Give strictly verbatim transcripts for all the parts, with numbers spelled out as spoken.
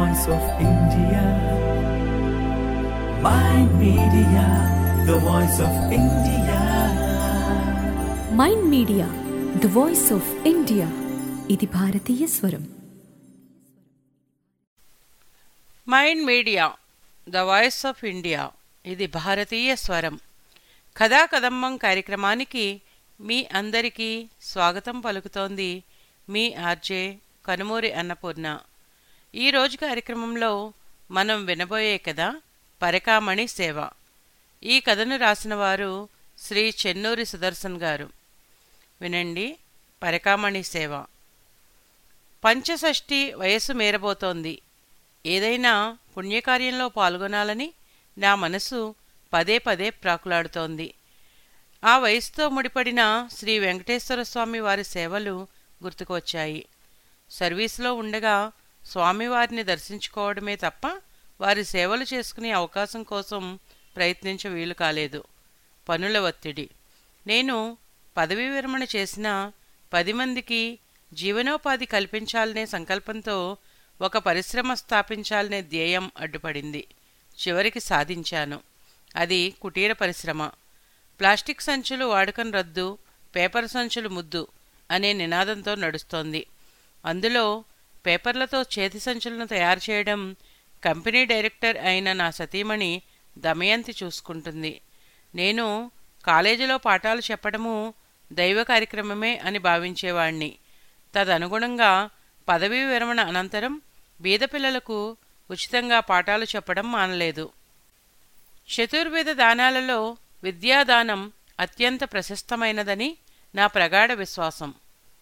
voice of India. Mind Media, the voice of India. Mind media the voice of India. ఇది భారతీయ స్వరం. Mind media the voice of India ఇది భారతీయ స్వరం. కథా కదంబం కార్యక్రమానికి మీ అందరికీ స్వాగతం పలుకుతోంది మీ ఆర్జే కనుమూరి అన్నపూర్ణ. ఈరోజు కార్యక్రమంలో మనం వినబోయే కథ పరకామణి సేవ. ఈ కథను రాసిన వారు శ్రీ చెన్నూరి సుదర్శన్ గారు. వినండి. పరకామణి సేవ. పంచషష్ఠి వయస్సు మీరబోతోంది. ఏదైనా పుణ్యకార్యంలో పాల్గొనాలని నా మనసు పదే పదే ప్రాకులాడుతోంది. ఆ వయసుతో ముడిపడిన శ్రీ వెంకటేశ్వర స్వామి వారి సేవలు గుర్తుకు వచ్చాయి. సర్వీసులో ఉండగా స్వామివారిని దర్శించుకోవడమే తప్ప వారి సేవలు చేసుకునే అవకాశం కోసం ప్రయత్నించ వీలు కాలేదు. పనుల ఒత్తిడి. నేను పదవీ విరమణ చేసిన పది మందికి జీవనోపాధి కల్పించాలనే సంకల్పంతో ఒక పరిశ్రమ స్థాపించాలనే ధ్యేయం అడ్డుపడింది. చివరికి సాధించాను. అది కుటీర పరిశ్రమ. ప్లాస్టిక్ సంచులు వాడకం రద్దు, పేపర్ సంచులు ముద్దు అనే నినాదంతో నడుస్తోంది. అందులో పేపర్లతో చేతి సంచులను తయారు చేయడం కంపెనీ డైరెక్టర్ అయిన నా సతీమణి దమయంతి చూసుకుంటుంది. నేను కాలేజీలో పాఠాలు చెప్పడము దైవ కార్యక్రమమే అని భావించేవాణ్ణి. తదనుగుణంగా పదవీ విరమణ అనంతరం బీదపిల్లలకు ఉచితంగా పాఠాలు చెప్పడం మానలేదు. చతుర్వేద దానాలలో విద్యాదానం అత్యంత ప్రశస్తమైనదని నా ప్రగాఢ విశ్వాసం.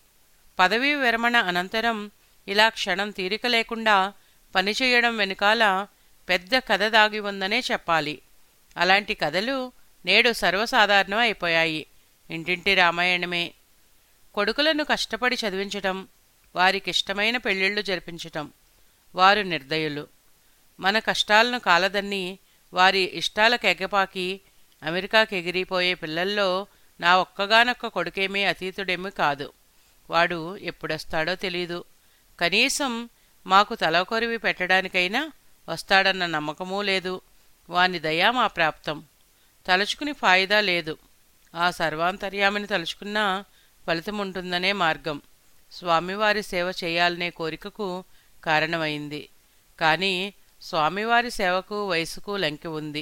పదవీ విరమణ అనంతరం ఇలా క్షణం తీరిక లేకుండా పనిచేయడం వెనుకాల పెద్ద కథ దాగి ఉందనే చెప్పాలి. అలాంటి కథలు నేడు సర్వసాధారణం అయిపోయాయి. ఇంటింటి రామాయణమే. కొడుకులను కష్టపడి చదివించటం, వారికిష్టమైన పెళ్ళిళ్ళు జరిపించటం. వారు నిర్దయులు. మన కష్టాలను కాలదన్ని వారి ఇష్టాలకు ఎగపాకి అమెరికాకి ఎగిరిపోయే పిల్లల్లో నా ఒక్కగానొక్క కొడుకేమీ అతీతుడేమీ కాదు. వాడు ఎప్పుడొస్తాడో తెలీదు. కనీసం మాకు తలకొరివి పెట్టడానికైనా వస్తాడన్న నమ్మకమూ లేదు. వాని దయా మా ప్రాప్తం. తలుచుకుని ఫాయిదా లేదు. ఆ సర్వాంతర్యామిని తలుచుకున్నా ఫలితముంటుందనే మార్గం స్వామివారి సేవ చేయాలనే కోరికకు కారణమైంది. కానీ స్వామివారి సేవకు వయసుకు లంకి ఉంది.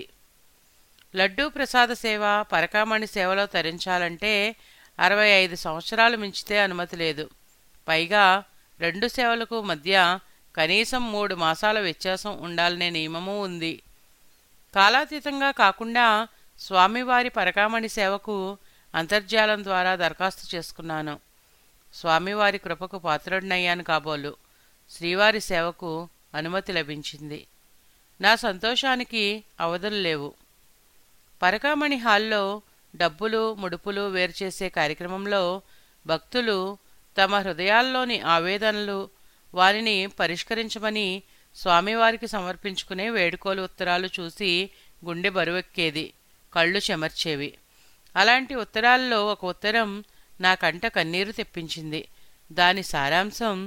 లడ్డూ ప్రసాద సేవ, పరకామణి సేవలో తరించాలంటే అరవై ఐదు సంవత్సరాలు మించితే అనుమతి లేదు. పైగా రెండు సేవలకు మధ్య కనీసం మూడు మాసాల వ్యత్యాసం ఉండాలనే నియమమూ ఉంది. కాలాతీతంగా కాకుండా స్వామివారి పరకామణి సేవకు అంతర్జాలం ద్వారా దరఖాస్తు చేసుకున్నాను. స్వామివారి కృపకు పాత్రుడినయ్యాను కాబోలు. శ్రీవారి సేవకు అనుమతి లభించింది. నా సంతోషానికి అవధులు లేవు. పరకామణి హాల్లో డబ్బులు ముడుపులు వేరుచేసే కార్యక్రమంలో భక్తులు తమ హృదయాల్లోని ఆవేదనలు వారిని పరిష్కరించమని స్వామివారికి సమర్పించుకునే వేడుకోలు ఉత్తరాలు చూసి గుండె బరువెక్కేది, కళ్ళు చెమర్చేవి. అలాంటి ఉత్తరాల్లో ఒక ఉత్తరం నా కంట కన్నీరు తెప్పించింది. దాని సారాంశం: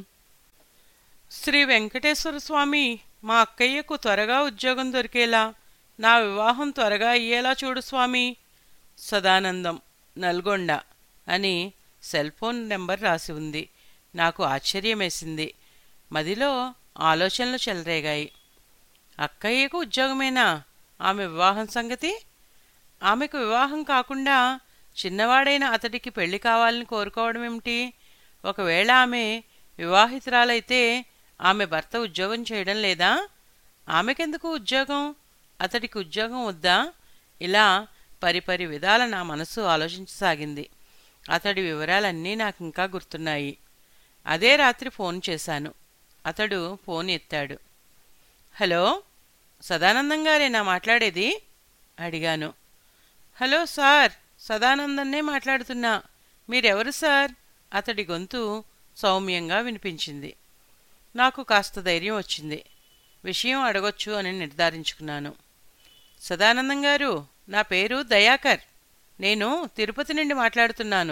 శ్రీ వెంకటేశ్వర స్వామి, మా అక్కయ్యకు త్వరగా ఉద్యోగం దొరికేలా, నా వివాహం త్వరగా అయ్యేలా చూడు స్వామి. సదానందం, నల్గొండ అని సెల్ ఫోన్ నెంబర్ రాసి ఉంది. నాకు ఆశ్చర్యమేసింది. మదిలో ఆలోచనలు చెలరేగాయి. అక్కయ్యకు ఉద్యోగమేనా? ఆమె వివాహం సంగతి? ఆమెకు వివాహం కాకుండా చిన్నవాడైన అతడికి పెళ్లి కావాలని కోరుకోవడం ఏమిటి? ఒకవేళ ఆమె వివాహితురాలైతే ఆమె భర్త ఉద్యోగం చేయడం లేదా? ఆమెకెందుకు ఉద్యోగం? అతడికి ఉద్యోగం వద్దా? ఇలా పరిపరి విధాల నా మనసు ఆలోచించసాగింది. అతడి వివరాలన్నీ నాకింకా గుర్తున్నాయి. అదే రాత్రి ఫోన్ చేశాను. అతడు ఫోన్ ఎత్తాడు. హలో, సదానందం గారేనా మాట్లాడేది? అడిగాను. హలో సార్, సదానందన్నే మాట్లాడుతున్నా. మీరెవరు సార్? అతడి గొంతు సౌమ్యంగా వినిపించింది. నాకు కాస్త ధైర్యం వచ్చింది. విషయం అడగొచ్చు అని నిర్ధారించుకున్నాను. సదానందం గారు, నా పేరు దయాకర్. నేను తిరుపతి నుండి మాట్లాడుతున్నాను.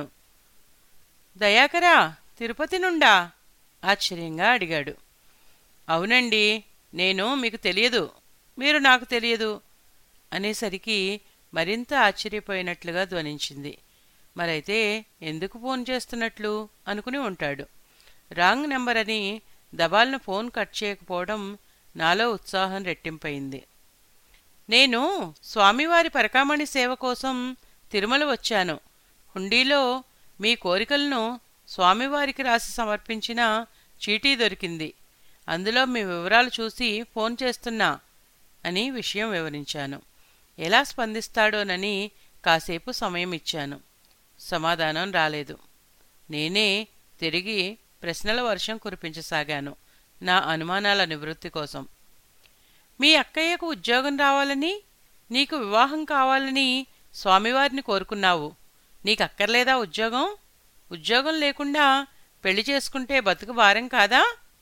దయాకరా, తిరుపతి నుండా? ఆశ్చర్యంగా అడిగాడు. అవునండి, నేను మీకు తెలియదు, మీరు నాకు తెలియదు అనేసరికి మరింత ఆశ్చర్యపోయినట్లుగా ధ్వనించింది. మరైతే ఎందుకు ఫోన్ చేస్తున్నట్లు అనుకుని ఉంటాడు. రాంగ్ నెంబర్ అని దబాల్ను ఫోన్ కట్ చేయకపోవడం నాలో ఉత్సాహం రెట్టింపయింది. నేను స్వామివారి పరకామణి సేవ కోసం తిరుమల వచ్చాను. హుండీలో మీ కోరికలను స్వామివారికి రాసి సమర్పించిన చీటీ దొరికింది. అందులో మీ వివరాలు చూసి ఫోన్ చేస్తున్నా అని విషయం వివరించాను. ఎలా స్పందిస్తాడోనని కాసేపు సమయం ఇచ్చాను. సమాధానం రాలేదు. నేనే తిరిగి ప్రశ్నల వర్షం కురిపించసాగాను నా అనుమానాల నివృత్తి కోసం. మీ అక్కయ్యకు ఉద్యోగం రావాలని, నీకు వివాహం కావాలని స్వామివారిని కోరుకున్నావు. నీకక్కర్లేదా ఉద్యోగం? ఉద్యోగం లేకుండా పెళ్లి చేసుకుంటే బతుకు భారం కాదా?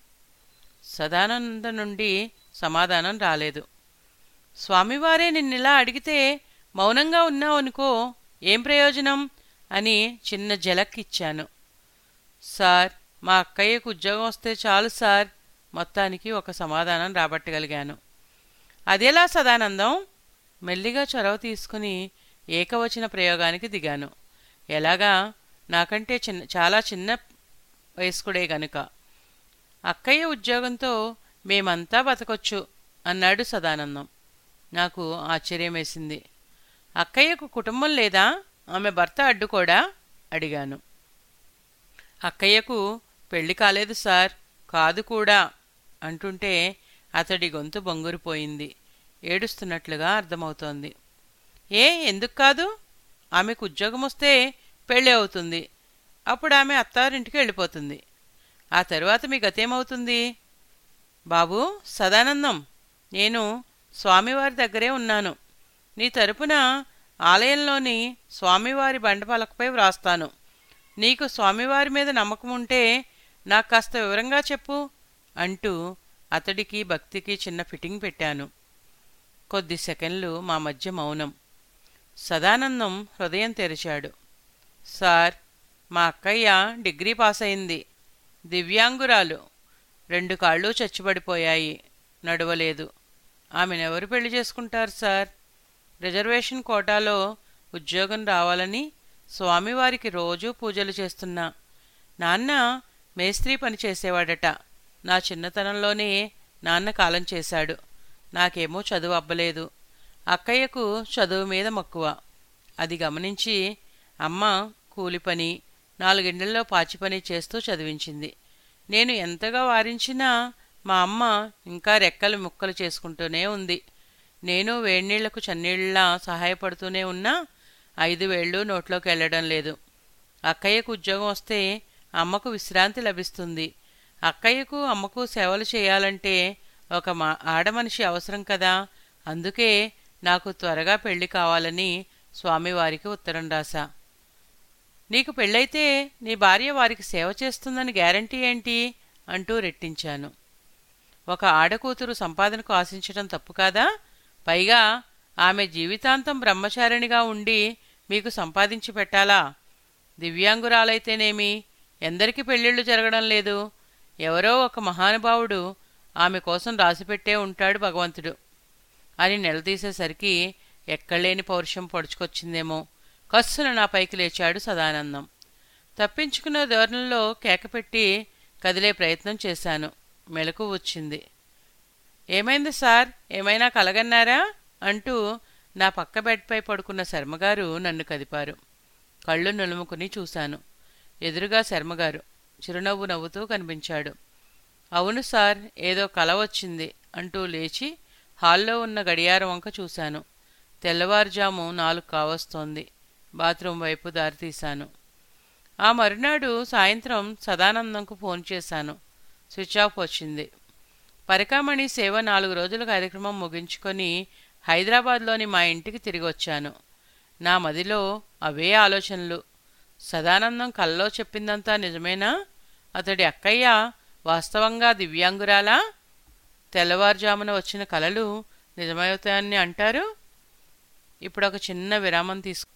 సదానంద నుండి సమాధానం రాలేదు. స్వామివారే నిన్నిలా అడిగితే మౌనంగా ఉన్నావనుకో, ఏం ప్రయోజనం అని చిన్న జలక్ ఇచ్చాను. సార్, మా అక్కయ్యకు ఉద్యోగం వస్తే చాలు సార్. మొత్తానికి ఒక సమాధానం రాబట్టగలిగాను. అదేలా సదానందం? మెల్లిగా చొరవ తీసుకుని ఏకవచన ప్రయోగానికి దిగాను. ఎలాగా? నాకంటే చిన్న చాలా చిన్న వయస్కుడే గనుక. అక్కయ్య ఉద్యోగంతో మేమంతా బతకొచ్చు అన్నాడు సదానందం. నాకు ఆశ్చర్యమేసింది. అక్కయ్యకు కుటుంబం లేదా? ఆమె భర్త అడ్డుకోడా అడిగాను. అక్కయ్యకు పెళ్లి కాలేదు సార్. కాదు కూడా అంటుంటే అతడి గొంతు బొంగురిపోయింది. ఏడుస్తున్నట్లుగా అర్థమవుతోంది. ఏ ఎందుకు కాదు? ఆమెకు ఉద్యోగం వస్తే పెళ్ళి అవుతుంది. అప్పుడు ఆమె అత్తారింటికి వెళ్ళిపోతుంది. ఆ తరువాత మీ గతేమవుతుంది? బాబూ సదానందం, నేను స్వామివారి దగ్గరే ఉన్నాను. నీ తరపున ఆలయంలోని స్వామివారి బండపలకపై వ్రాస్తాను. నీకు స్వామివారి మీద నమ్మకం ఉంటే నాకు కాస్త వివరంగా చెప్పు అంటూ అతడికి భక్తికి చిన్న ఫిట్టింగ్ పెట్టాను. కొద్ది సెకండ్లు మా మధ్య మౌనం. సదానందం హృదయం తెరిచాడు. సార్, మా అక్కయ్య డిగ్రీ పాస్ అయింది. దివ్యాంగురాలు. రెండు కాళ్ళు చచ్చిపడిపోయాయి. నడవలేదు. ఆమెనెవరు పెళ్లి చేసుకుంటారు సార్? రిజర్వేషన్ కోటాలో ఉద్యోగం రావాలని స్వామివారికి రోజూ పూజలు చేస్తున్నా. నాన్న మేస్త్రీ పని చేసేవాడట. నా చిన్నతనంలోనే నాన్న కాలం చేశాడు. నాకేమో చదువు అబ్బలేదు. అక్కయ్యకు చదువు మీద మక్కువ. అది గమనించి అమ్మ కూలి పని, నాలుగిండ్లలో పాచిపని చేస్తూ చదివించింది. నేను ఎంతగా వారించినా మా అమ్మ ఇంకా రెక్కలు ముక్కలు చేసుకుంటూనే ఉంది. నేను వేడినీళ్లకు చన్నీళ్ళలా సహాయపడుతూనే ఉన్నా ఐదు వేళ్ళు నోట్లోకి వెళ్లడం లేదు. అక్కయ్యకు ఉద్యోగం వస్తే అమ్మకు విశ్రాంతి లభిస్తుంది. అక్కయ్యకు అమ్మకు సేవలు చేయాలంటే ఒక మా ఆడమనిషి అవసరం కదా. అందుకే నాకు త్వరగా పెళ్లి కావాలని స్వామివారికి ఉత్తరం రాశా. నీకు పెళ్ళైతే నీ భార్య వారికి సేవ చేస్తుందని గ్యారంటీ ఏంటి అంటూ రెట్టించాను. ఒక ఆడకూతురు సంపాదనకు ఆశించడం తప్పు కాదా? పైగా ఆమె జీవితాంతం బ్రహ్మచారిణిగా ఉండి మీకు సంపాదించి పెట్టాలా? దివ్యాంగురాలైతేనేమి, ఎందరికి పెళ్ళిళ్ళు జరగడం లేదు. ఎవరో ఒక మహానుభావుడు ఆమె కోసం రాసిపెట్టే ఉంటాడు భగవంతుడు అని నిలదీసేసరికి ఎక్కడలేని పౌరుషం పొడుచుకొచ్చిందేమో. కస్సున నా పైకి లేచాడు సదానందం. తప్పించుకున్న ధోరణిలో కేకపెట్టి కదిలే ప్రయత్నం చేశాను. మెలకు వచ్చింది. ఏమైంది సార్? ఏమైనా కలగన్నారా అంటూ నా పక్క బెడ్పై పడుకున్న శర్మగారు నన్ను కదిపారు. కళ్ళు నులుముకుని చూశాను. ఎదురుగా శర్మగారు చిరునవ్వు నవ్వుతూ కనిపించాడు. అవును సార్, ఏదో కల వచ్చింది అంటూ లేచి హాల్లో ఉన్న గడియారం వంక చూశాను. తెల్లవారుజాము నాలుగు కావస్తోంది. బాత్రూం వైపు దారితీశాను. ఆ మరునాడు సాయంత్రం సదానందంకు ఫోన్ చేశాను. స్విచ్ ఆఫ్ వచ్చింది. పరికామణి సేవ నాలుగు రోజుల కార్యక్రమం ముగించుకొని హైదరాబాద్లోని మా ఇంటికి తిరిగి వచ్చాను. నా మదిలో అవే ఆలోచనలు. సదానందం కల్లో చెప్పిందంతా నిజమేనా? అతడి అక్కయ్య వాస్తవంగా దివ్యాంగురాలా? తెల్లవారుజామున వచ్చిన కలలు నిజమవుతాయని అంటారు. ఇప్పుడు ఒక చిన్న విరామం తీసుకు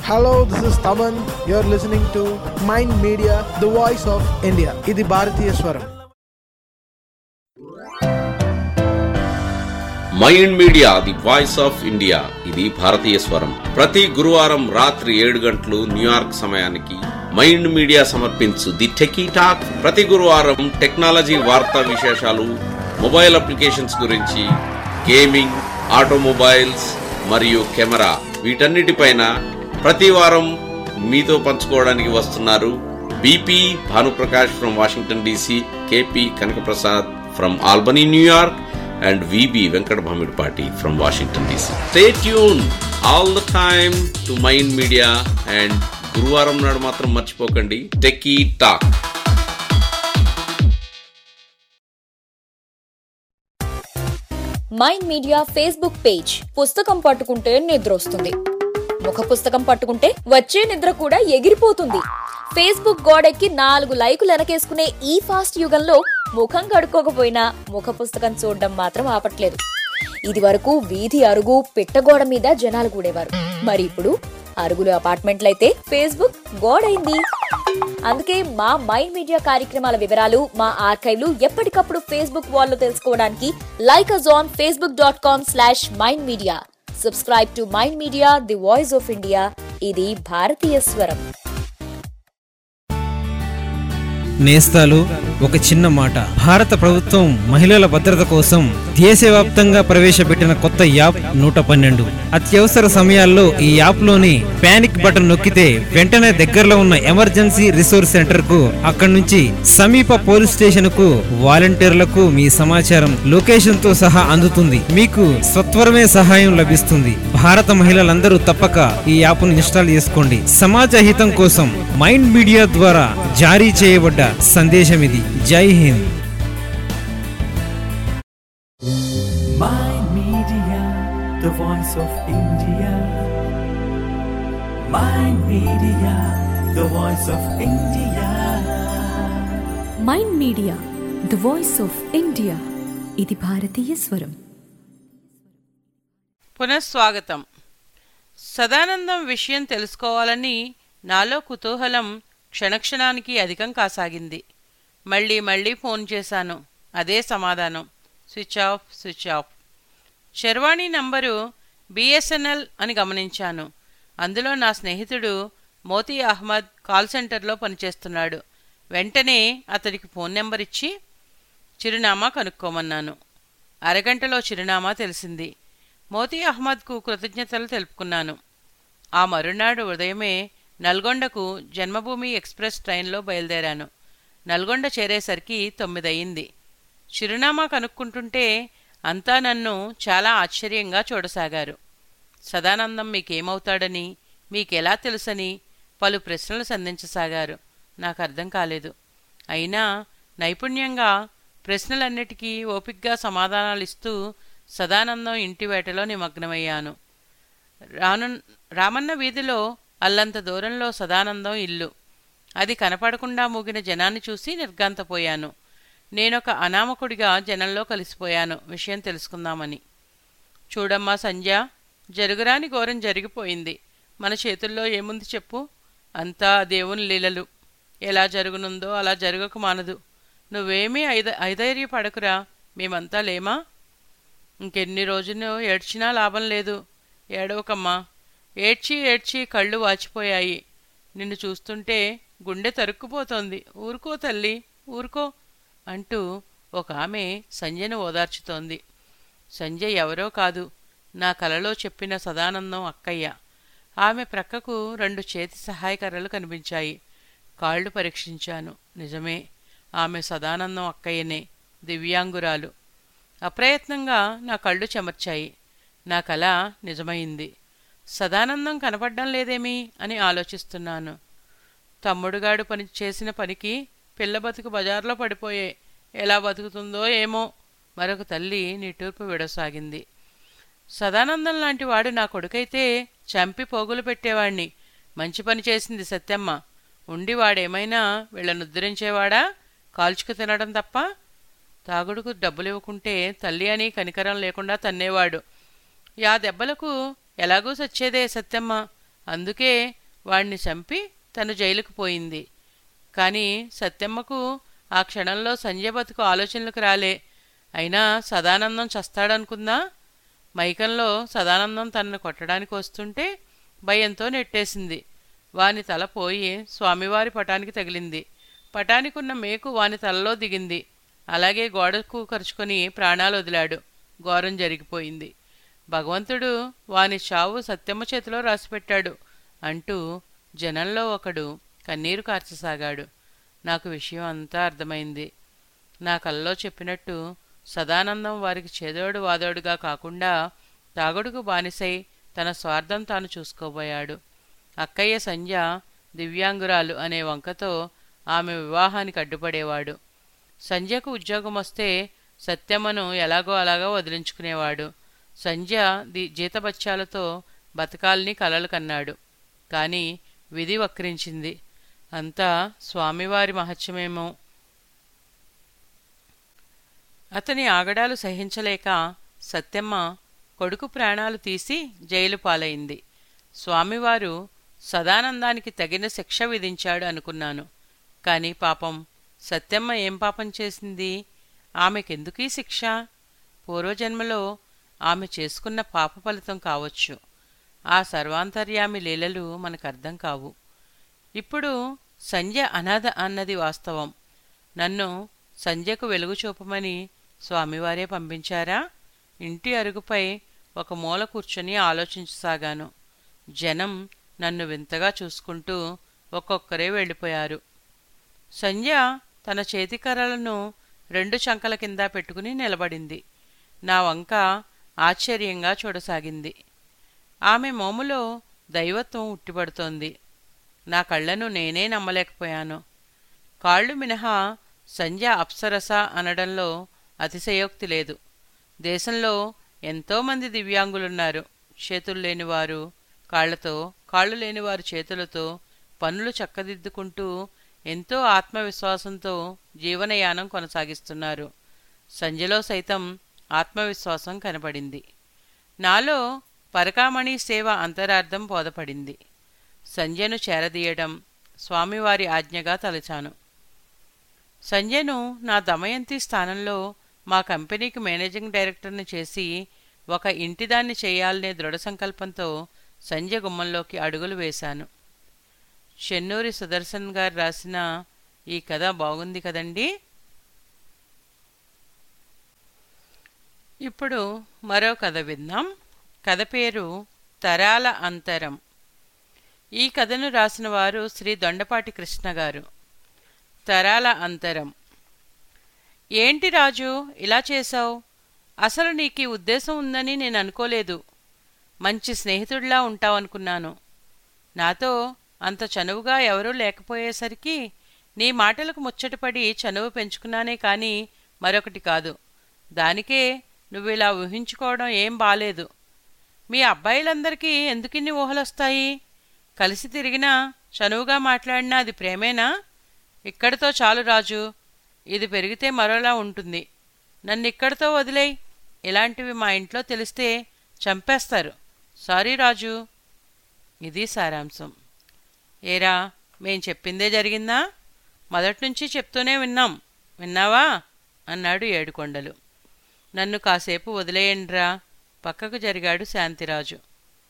Hello, this is Taman. You're listening to Mind Media, the voice of India. ఇది భారతీయ స్వరం. Mind media the voice of India ఇది భారతీయ స్వరం. ప్రతి గురువారం రాత్రి ఏడు గంటలు న్యూయార్క్ సమయానికి మైండ్ మీడియా సమర్పించు ది టెకీ టాక్. ప్రతి గురువారం టెక్నాలజీ వార్తా విశేషాలు, మొబైల్ అప్లికేషన్స్ గురించి, గేమింగ్, ఆటోమొబైల్స్ మరియు కెమెరా, వీటన్నిటిపైన ప్రతి వారం మీతో పంచుకోవడానికి వస్తున్నారు BP Bhanuprakash from Washington DC, KP Kanakaprasad from Albany New York, and V B Venkat Bhamidpati from Washington D C. Stay tuned all the time to Mind Media, and గురువారం నాడు మాత్రం మర్చిపోకండి techie talk. Mind media Facebook page. పుస్తకం పట్టుకుంటే నిద్ర వస్తుంది, ముఖ పుస్తకం పట్టుకుంటే వచ్చే నిద్ర కూడా ఎగిరిపోతుంది. ఫేస్బుక్ గోడెక్కి నాలుగు లైకులు వెనకేసుకునే ఈ ఫాస్ట్ యుగంలో ముఖం కడుక్కోకపోయినా ముఖ పుస్తకం చూడడం మాత్రం ఆపట్లేదు. ఇది వరకు వీధి అరుగు పిట్టగోడ మీద జనాలు కూడేవారు, మరి ఇప్పుడు అరుగులు అపార్ట్మెంట్లయితే ఫేస్బుక్ గోడైంది. అందుకే మా మైండ్ మీడియా కార్యక్రమాల వివరాలు, మా ఆర్కైవ్లు ఎప్పటికప్పుడు ఫేస్బుక్ వాల్లో తెలుసుకోవడానికి like us on Facebook dot com slash mind media. Subscribe to mind media, the voice of India. ఇది భారతీయ స్వరం. నేస్తాలు ఒక చిన్న మాట. భారత ప్రభుత్వం మహిళల భద్రత కోసం దేశవ్యాప్తంగా ప్రవేశపెట్టిన కొత్త యాప్ నూట పన్నెండు. అత్యవసర సమయాల్లో ఈ యాప్ లోని పానిక్ బటన్ నొక్కితే వెంటనే దగ్గరలో ఉన్న ఎమర్జెన్సీ రిసోర్స్ సెంటర్ కు, అక్కడి నుంచి సమీప పోలీస్ స్టేషన్ కు వాలంటీర్లకు మీ సమాచారం లొకేషన్ తో సహా అందుతుంది. మీకు సత్వరమే సహాయం లభిస్తుంది. భారత మహిళలందరూ తప్పక ఈ యాప్ ను ఇన్స్టాల్ చేసుకోండి. సమాజ హితం కోసం మైండ్ మీడియా ద్వారా జారీ చేయబడ్డ సందేశం ఇది. Jai Hind. Mind Media, the voice of India. Mind Media, the voice of India. Mind media the voice of India. ఇది భారతీయ స్వరం. పునఃస్వాగతం. సదానందం విషయం తెలుసుకోవాలని నాలో కుతూహలం క్షణక్షణానికి అధికం కాసాగింది. మళ్ళీ మళ్ళీ ఫోన్ చేశాను, అదే సమాధానం, switch off switch off. Sharvani number BSNL అని గమనించాను. అందులో నా స్నేహితుడు మోతీ అహ్మద్ కాల్ సెంటర్లో పనిచేస్తున్నాడు. వెంటనే అతడికి ఫోన్ నెంబర్ ఇచ్చి చిరునామా కనుక్కోమన్నాను. అరగంటలో చిరునామా తెలిసింది. మోతీ అహ్మద్కు కృతజ్ఞతలు తెలుపుకున్నాను. ఆ మరునాడు ఉదయమే నల్గొండకు జన్మభూమి ఎక్స్ప్రెస్ ట్రైన్లో బయలుదేరాను. నల్గొండ చేరేసరికి తొమ్మిదయింది. చిరునామా కనుక్కుంటుంటే అంతా నన్ను చాలా ఆశ్చర్యంగా చూడసాగారు. సదానందం మీకేమవుతాడని, మీకెలా తెలుసని పలు ప్రశ్నలు సంధించసాగారు. నాకు అర్థం కాలేదు. అయినా నైపుణ్యంగా ప్రశ్నలన్నిటికీ ఓపిగ్గా సమాధానాలిస్తూ సదానందం ఇంటి వేటలో నిమగ్నమయ్యాను. రాను రామన్న వీధిలో అల్లంత దూరంలో సదానందం ఇల్లు. అది కనపడకుండా మూగిన జనాన్ని చూసి నిర్ఘాంతపోయాను. నేనొక అనామకుడిగా జనంలో కలిసిపోయాను విషయం తెలుసుకుందామని. చూడమ్మా సంధ్య, జరుగురాని ఘోరం జరిగిపోయింది. మన చేతుల్లో ఏముంది చెప్పు? అంతా దేవుని లీలలు. ఎలా జరుగునుందో అలా జరగక మానదు. నువ్వేమీ ఐద ఐధైర్యపడకురా, మేమంతా లేమా? ఇంకెన్ని రోజులు ఏడ్చినా లాభం లేదు. ఏడవకమ్మా. ఏడ్చి ఏడ్చి కళ్ళు వాచిపోయాయి. నిన్ను చూస్తుంటే గుండె తరుక్కుపోతోంది. ఊరుకో తల్లి, ఊరుకో అంటూ ఒక ఆమె సంజయ్ను ఓదార్చుతోంది. సంజయ్ ఎవరో కాదు, నా కలలో చెప్పిన సదానందం అక్కయ్య. ఆమె ప్రక్కకు రెండు చేతి సహాయకర్రలు కనిపించాయి. కాళ్ళు పరీక్షించాను. నిజమే, ఆమె సదానందం అక్కయ్యనే, దివ్యాంగురాలు. అప్రయత్నంగా నా కళ్ళు చెమర్చాయి. నా కల నిజమైంది. సదానందం కనపడ్డం లేదేమి అని ఆలోచిస్తున్నాను. తమ్ముడుగాడు పని చేసిన పనికి పిల్ల బతుకు బజార్లో పడిపోయే, ఎలా బతుకుతుందో ఏమో. మరొక తల్లి నిట్టూర్పు విడసాగింది. సదానందం లాంటి వాడు నా కొడుకైతే చంపి పోగులు పెట్టేవాణ్ణి. మంచి పని చేసింది సత్యమ్మ. ఉండి వాడేమైనా వీళ్ళను ఉద్ధరించేవాడా? కాల్చుకు తినడం తప్ప. తాగుడుకు డబ్బులు ఇవ్వకుంటే తల్లి అని కనికరం లేకుండా తన్నేవాడు. యా దెబ్బలకు ఎలాగూ సచ్చేదే సత్యమ్మ. అందుకే వాణ్ణి చంపి తను జైలుకు పోయింది. కాని సత్యమ్మకు ఆ క్షణంలో సంజయ్ బతుకు ఆలోచనలకు రాలే. అయినా సదానందం చస్తాడనుకుందా. మైకంలో సదానందం తనను కొట్టడానికి వస్తుంటే భయంతో నెట్టేసింది. వాని తల పోయి స్వామివారి పటానికి తగిలింది. పటానికున్న మేకు వాని తలలో దిగింది. అలాగే గోడకు కరుచుకొని ప్రాణాలు వదిలాడు. ఘోరం జరిగిపోయింది. భగవంతుడు వాని చావు సత్యమ్మ చేతిలో రాసిపెట్టాడు అంటూ జనంలో ఒకడు కన్నీరు కార్చసాగాడు. నాకు విషయం అంతా అర్థమైంది. నా కల్లో చెప్పినట్టు సదానందం వారికి చేదోడు వాదోడుగా కాకుండా తాగుడుకు బానిసై తన స్వార్థం తాను చూసుకోబోయాడు. అక్కయ్య సంధ్య దివ్యాంగురాలు అనే వంకతో ఆమె వివాహానికి అడ్డుపడేవాడు. సంధ్యకు ఉద్యోగం వస్తే సత్యమ్మను ఎలాగో అలాగా వదిలించుకునేవాడు. సంధ్య ది జీతబత్యాలతో బతకాలని కలలు కన్నాడు. కాని విధి వక్రించింది. అంతా స్వామివారి మహత్యమేమో. అతని ఆగడాలు సహించలేక సత్యమ్మ కొడుకు ప్రాణాలు తీసి జైలు పాలైంది. స్వామివారు సదానందానికి తగిన శిక్ష విధించాడు అనుకున్నాను. కాని పాపం సత్యమ్మ ఏం పాపం చేసింది? ఆమెకెందుకీ శిక్ష? పూర్వజన్మలో ఆమె చేసుకున్న పాప ఫలితం కావచ్చు. ఆ సర్వాంతర్యామి లీలలు మనకర్థం కావు. ఇప్పుడు సంధ్య అనాథ అన్నది వాస్తవం. నన్ను సంధ్యకు వెలుగు చూపమని స్వామివారే పంపించారా? ఇంటి అరుగుపై ఒక మూల కూర్చొని ఆలోచించసాగాను. జనం నన్ను వింతగా చూసుకుంటూ ఒక్కొక్కరే వెళ్ళిపోయారు. సంధ్య తన చేతికర్రలను రెండు చంకల కింద పెట్టుకుని నిలబడింది. నా వంక ఆశ్చర్యంగా చూడసాగింది. ఆమె మోములో దైవత్వం ఉట్టిపడుతోంది. నా కళ్లను నేనే నమ్మలేకపోయాను. కాళ్ళు మినహా సంధ్య అప్సరస అనడంలో అతిశయోక్తి లేదు. దేశంలో ఎంతోమంది దివ్యాంగులున్నారు. చేతులు లేనివారు కాళ్లతో, కాళ్ళు లేనివారు చేతులతో పనులు చక్కదిద్దుకుంటూ ఎంతో ఆత్మవిశ్వాసంతో జీవనయానం కొనసాగిస్తున్నారు. సంధ్యలో సైతం ఆత్మవిశ్వాసం కనపడింది. నాలో పరకామణి సేవ అంతరార్థం బోధపడింది. సంధ్యను చేరదీయడం స్వామివారి ఆజ్ఞగా తలచాను. సంధ్యను నా దమయంతి స్థానంలో మా కంపెనీకి మేనేజింగ్ డైరెక్టర్ని చేసి ఒక ఇంటిదాన్ని చేయాలనే దృఢ సంకల్పంతో సంధ్య గుమ్మంలోకి అడుగులు వేశాను. చెన్నూరి సుదర్శన్ గారు రాసిన ఈ కథ బాగుంది కదండి. ఇప్పుడు మరో కథ విందాం. కథ పేరు తరాల అంతరం. ఈ కథను రాసిన వారు శ్రీ దొండపాటి కృష్ణ గారు. తరాల అంతరం. ఏంటి రాజు ఇలా చేశావు? అసలు నీకీ ఉద్దేశం ఉందని నేను అనుకోలేదు. మంచి స్నేహితుడిలా ఉంటావనుకున్నాను. నాతో అంత చనువుగా ఎవరూ లేకపోయేసరికి నీ మాటలకు ముచ్చటపడి చనువు పెంచుకున్నానే కాని మరొకటి కాదు. దానికే నువ్విలా ఊహించుకోవడం ఏం బాలేదు. మీ అబ్బాయిలందరికీ ఎందుకిన్ని ఊహలొస్తాయి? కలిసి తిరిగినా చనువుగా మాట్లాడినా అది ప్రేమేనా? ఇక్కడితో చాలు రాజు. ఇది పెరిగితే మరోలా ఉంటుంది. నన్నిక్కడితో వదిలేయ్. ఇలాంటివి మా ఇంట్లో తెలిస్తే చంపేస్తారు. సారీ రాజు. ఇది సారాంశం. ఏరా, మేం చెప్పిందే జరిగిందా? మొదట్నుంచి చెప్తూనే విన్నాం. విన్నావా? అన్నాడు ఏడుకొండలు. నన్ను కాసేపు వదిలేయండ్రా. పక్కకు జరిగాడు శాంతిరాజు.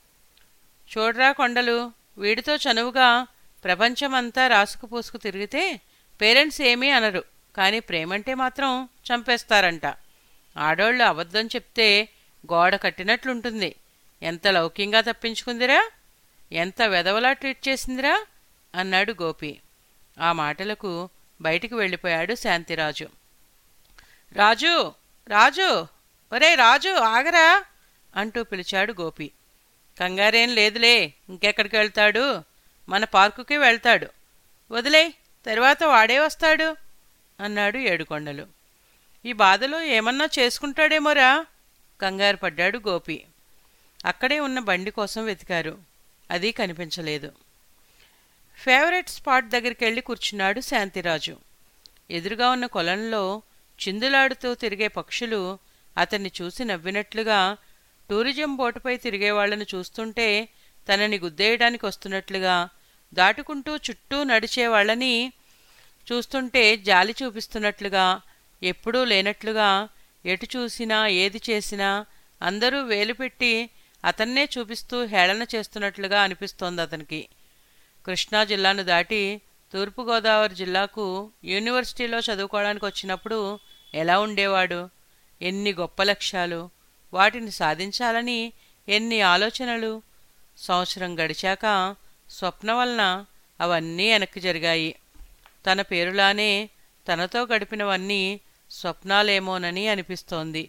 చూడ్రా కొండలు, వీడితో చనువుగా ప్రపంచమంతా రాసుకుపూసుకు తిరిగితే పేరెంట్స్ ఏమీ అనరు. కాని ప్రేమంటే మాత్రం చంపేస్తారంట. ఆడోళ్ళు అబద్ధం చెప్తే గోడ కట్టినట్లుంటుంది. ఎంత లౌక్యంగా తప్పించుకుందిరా, ఎంత వెధవలా ట్రీట్ చేసిందిరా అన్నాడు గోపి. ఆ మాటలకు బయటికి వెళ్ళిపోయాడు శాంతిరాజు. రాజు, రాజు, ఒరే రాజు, ఆగరా అంటూ పిలిచాడు గోపి. కంగారేం లేదులే, ఇంకెక్కడికి వెళ్తాడు? మన పార్కుకి వెళ్తాడు. వదిలే, తర్వాత వాడే వస్తాడు అన్నాడు ఏడుకొండలు. ఈ బాధలో ఏమన్నా చేసుకుంటాడేమోరా కంగారు పడ్డాడు గోపి. అక్కడే ఉన్న బండి కోసం వెతికారు. అది కనిపించలేదు. ఫేవరెట్ స్పాట్ దగ్గరికెళ్ళి కూర్చున్నాడు శాంతిరాజు. ఎదురుగా ఉన్న కొలంలో చిందులాడుతూ తిరిగే పక్షులు అతన్ని చూసి నవ్వినట్లుగా టూరిజం బోటుపై తిరిగేవాళ్లను చూస్తుంటే తనని గుద్దేయడానికి వస్తున్నట్లుగా, దాటుకుంటూ చుట్టూ నడిచే వాళ్ళని చూస్తుంటే జాలి చూపిస్తున్నట్లుగా, ఎప్పుడూ లేనట్లుగా, ఎటు చూసినా ఏది చేసినా అందరూ వేలు పెట్టి అతన్నే చూపిస్తూ హేళన చేస్తున్నట్లుగా అనిపిస్తోంది అతనికి. కృష్ణా జిల్లాను దాటి తూర్పుగోదావరి జిల్లాకు యూనివర్సిటీలో చదువుకోవడానికి వచ్చినప్పుడు ఎలా ఉండేవాడు? ఎన్ని గొప్ప లక్ష్యాలు, వాటిని సాధించాలని ఎన్ని ఆలోచనలు. సంవత్సరం గడిచాక స్వప్న వలన అవన్నీ వెనక్కి జరిగాయి. తన పేరులానే తనతో గడిపినవన్నీ స్వప్నాలేమోనని అనిపిస్తోంది.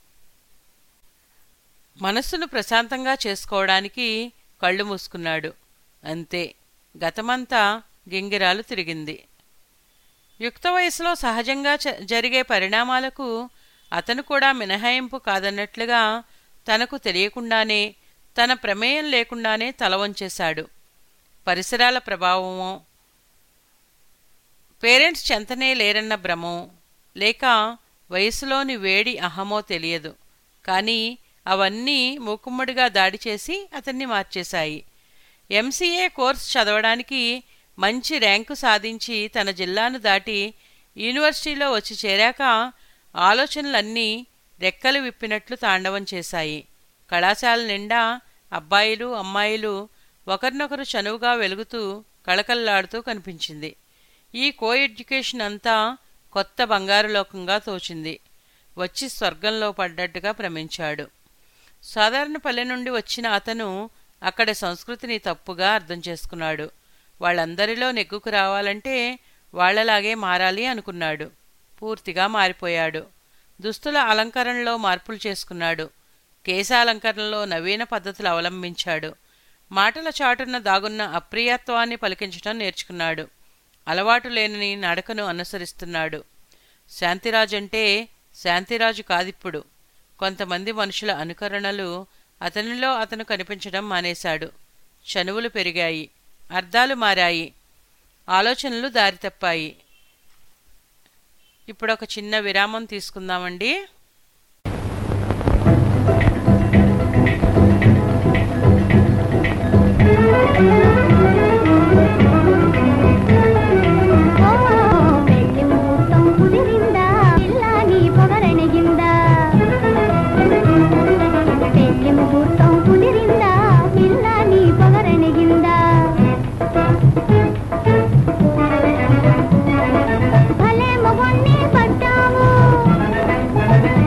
మనస్సును ప్రశాంతంగా చేసుకోవడానికి కళ్ళు మూసుకున్నాడు. అంతే, గతమంతా గింగిరాలు తిరిగింది. యుక్త వయసులో సహజంగా జరిగే పరిణామాలకు అతను కూడా మినహాయింపు కాదన్నట్లుగా తనకు తెలియకుండానే, తన ప్రమేయం లేకుండానే తల వంచేశాడు. పరిసరాల ప్రభావమో, పేరెంట్స్ చెంతనే లేరన్న భ్రమో, లేక వయసులోని వేడి అహమో తెలియదు. కానీ అవన్నీ మూకుమ్మడిగా దాడి చేసి అతన్ని మార్చేశాయి. ఎంసీఏ కోర్స్ చదవడానికి మంచి ర్యాంకు సాధించి తన జిల్లాను దాటి యూనివర్సిటీలో వచ్చి చేరాక ఆలోచనలన్నీ రెక్కలు విప్పినట్లు తాండవం చేశాయి. కళాశాల నిండా అబ్బాయిలు అమ్మాయిలు ఒకరినొకరు చనువుగా వెలుగుతూ కళకళ్లాడుతూ కనిపించింది. ఈ కో ఎడ్యుకేషన్ అంతా కొత్త బంగారు లోకంగా తోచింది. వచ్చి స్వర్గంలో పడ్డట్టుగా భ్రమించాడు. సాధారణ పల్లె నుండి వచ్చిన అతను అక్కడి సంస్కృతిని తప్పుగా అర్థం చేసుకున్నాడు. వాళ్ళందరిలో నెగ్గుకు రావాలంటే వాళ్లలాగే మారాలి అనుకున్నాడు. పూర్తిగా మారిపోయాడు. దుస్తుల అలంకరణలో మార్పులు చేసుకున్నాడు. కేశాలంకరణలో నవీన పద్ధతులు అవలంబించాడు. మాటల చాటున దాగున్న అప్రియత్వాన్ని పలికించటం నేర్చుకున్నాడు. అలవాటు లేని నడకను అనుసరిస్తున్నాడు. శాంతిరాజంటే శాంతిరాజు కాదిప్పుడు. కొంతమంది మనుషుల అనుకరణలు అతనిలో అతను కనిపించడం మానేశాడు. చనువులు పెరిగాయి, అర్థాలు మారాయి, ఆలోచనలు దారి తప్పాయి. ఇప్పుడొక చిన్న విరామం తీసుకుందామండి. భలే మొగొన్ని పట్టాము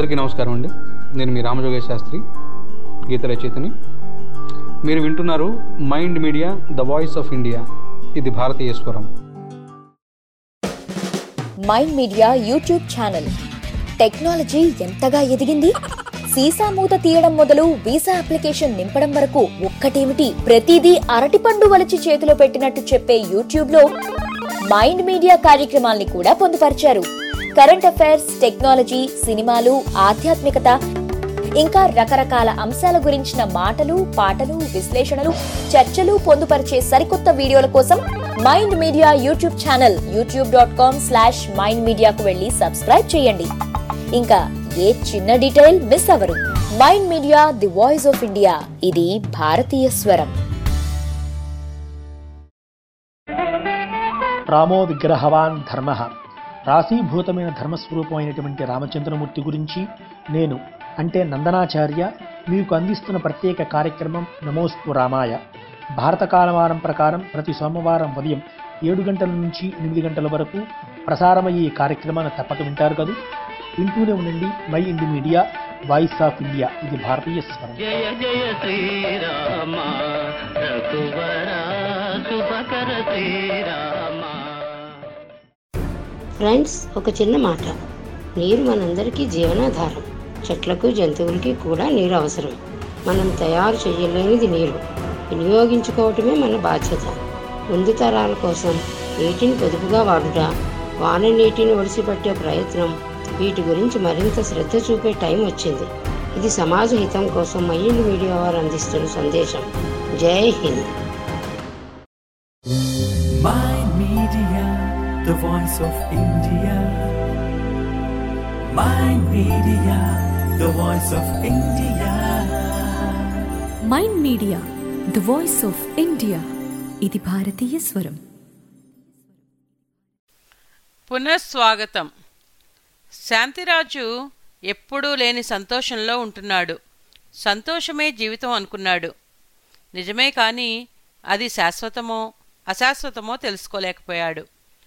అందరికీ నమస్కారం అండి. నేను మీ రామజోగేశ్ శాస్త్రి, గీత రచయితని. మీరు వింటున్నారు mind media the voice of India. ఇది భారతీయ స్వరం. Mind media YouTube channel. Technology ఎంతగా ఎదిగింది, సీసా మూత తీయడం మొదలు వీసా అప్లికేషన్ నింపడం వరకు ఒక్కటేమిటి, ప్రతిదీ అరటిపండు వలిచి చేతిలో పెట్టినట్టు చెప్పే యూట్యూబ్ లో మైండ్ మీడియా కార్యక్రమాల్ని కూడా పొందుపరిచారు. కరెంట్ అఫైర్స్, టెక్నాలజీ, సినిమాలు, ఆధ్యాత్మికత, ఇంకా రకరకాల అంశాల గురించిన మాటలు, పాటలు, విశ్లేషణలు, చర్చలు పొందుపరిచే సరికొత్త వీడియోల కోసం mind media YouTube channel YouTube dot com slash mind మీడియాకు వెళ్లి సబ్స్క్రైబ్ చేయండి. ఇంకా ఏ చిన్న డీటెయిల్ మిస్ అవ్వరు. Mind media the voice of India. ఇది భారతీయ స్వరం. రామో విగ్రహవాన్ ధర్మ, రాశీభూతమైన ధర్మస్వరూపమైనటువంటి రామచంద్రమూర్తి గురించి నేను అంటే నందనాచార్య మీకు అందిస్తున్న ప్రత్యేక కార్యక్రమం నమోస్తు రామాయ. భారత కాలమానం ప్రకారం ప్రతి సోమవారం ఉదయం ఏడు గంటల నుంచి ఎనిమిది గంటల వరకు ప్రసారమయ్యే కార్యక్రమాన్ని తప్పక వింటారు కదా. వింటూనే ఉండండి mind media voice of India. ఇది భారతీయ స్వరం. జయ జయ శ్రీరామ రఘువర శుభకర శ్రీరామ. ఫ్రెండ్స్, ఒక చిన్న మాట. నీరు మనందరికీ జీవనాధారం. చెట్లకు, జంతువులకి కూడా నీరు అవసరం. మనం తయారు చేయలేనిది నీరు. వినియోగించుకోవటమే మన బాధ్యత. ముందు తరాల కోసం నీటిని పొదుపుగా వాడుట, వాన నీటిని ఒడిసిపట్టే ప్రయత్నం, వీటి గురించి మరింత శ్రద్ధ చూపే టైం వచ్చింది. ఇది సమాజ హితం కోసం మైండ్ మీడియా వారు అందిస్తున్న సందేశం. జై Hind. Mind Media, the voice of India. Mind Media, the voice of India. Mind media the voice of India. ఇది భారతీయ స్వరం. పునఃస్వాగతం. శాంతిరాజు ఎప్పుడూ లేని సంతోషంలో ఉంటున్నాడు. సంతోషమే జీవితం అనుకున్నాడు. నిజమే, కానీ అది శాశ్వతమో అశాశ్వతమో తెలుసుకోలేకపోయాడు.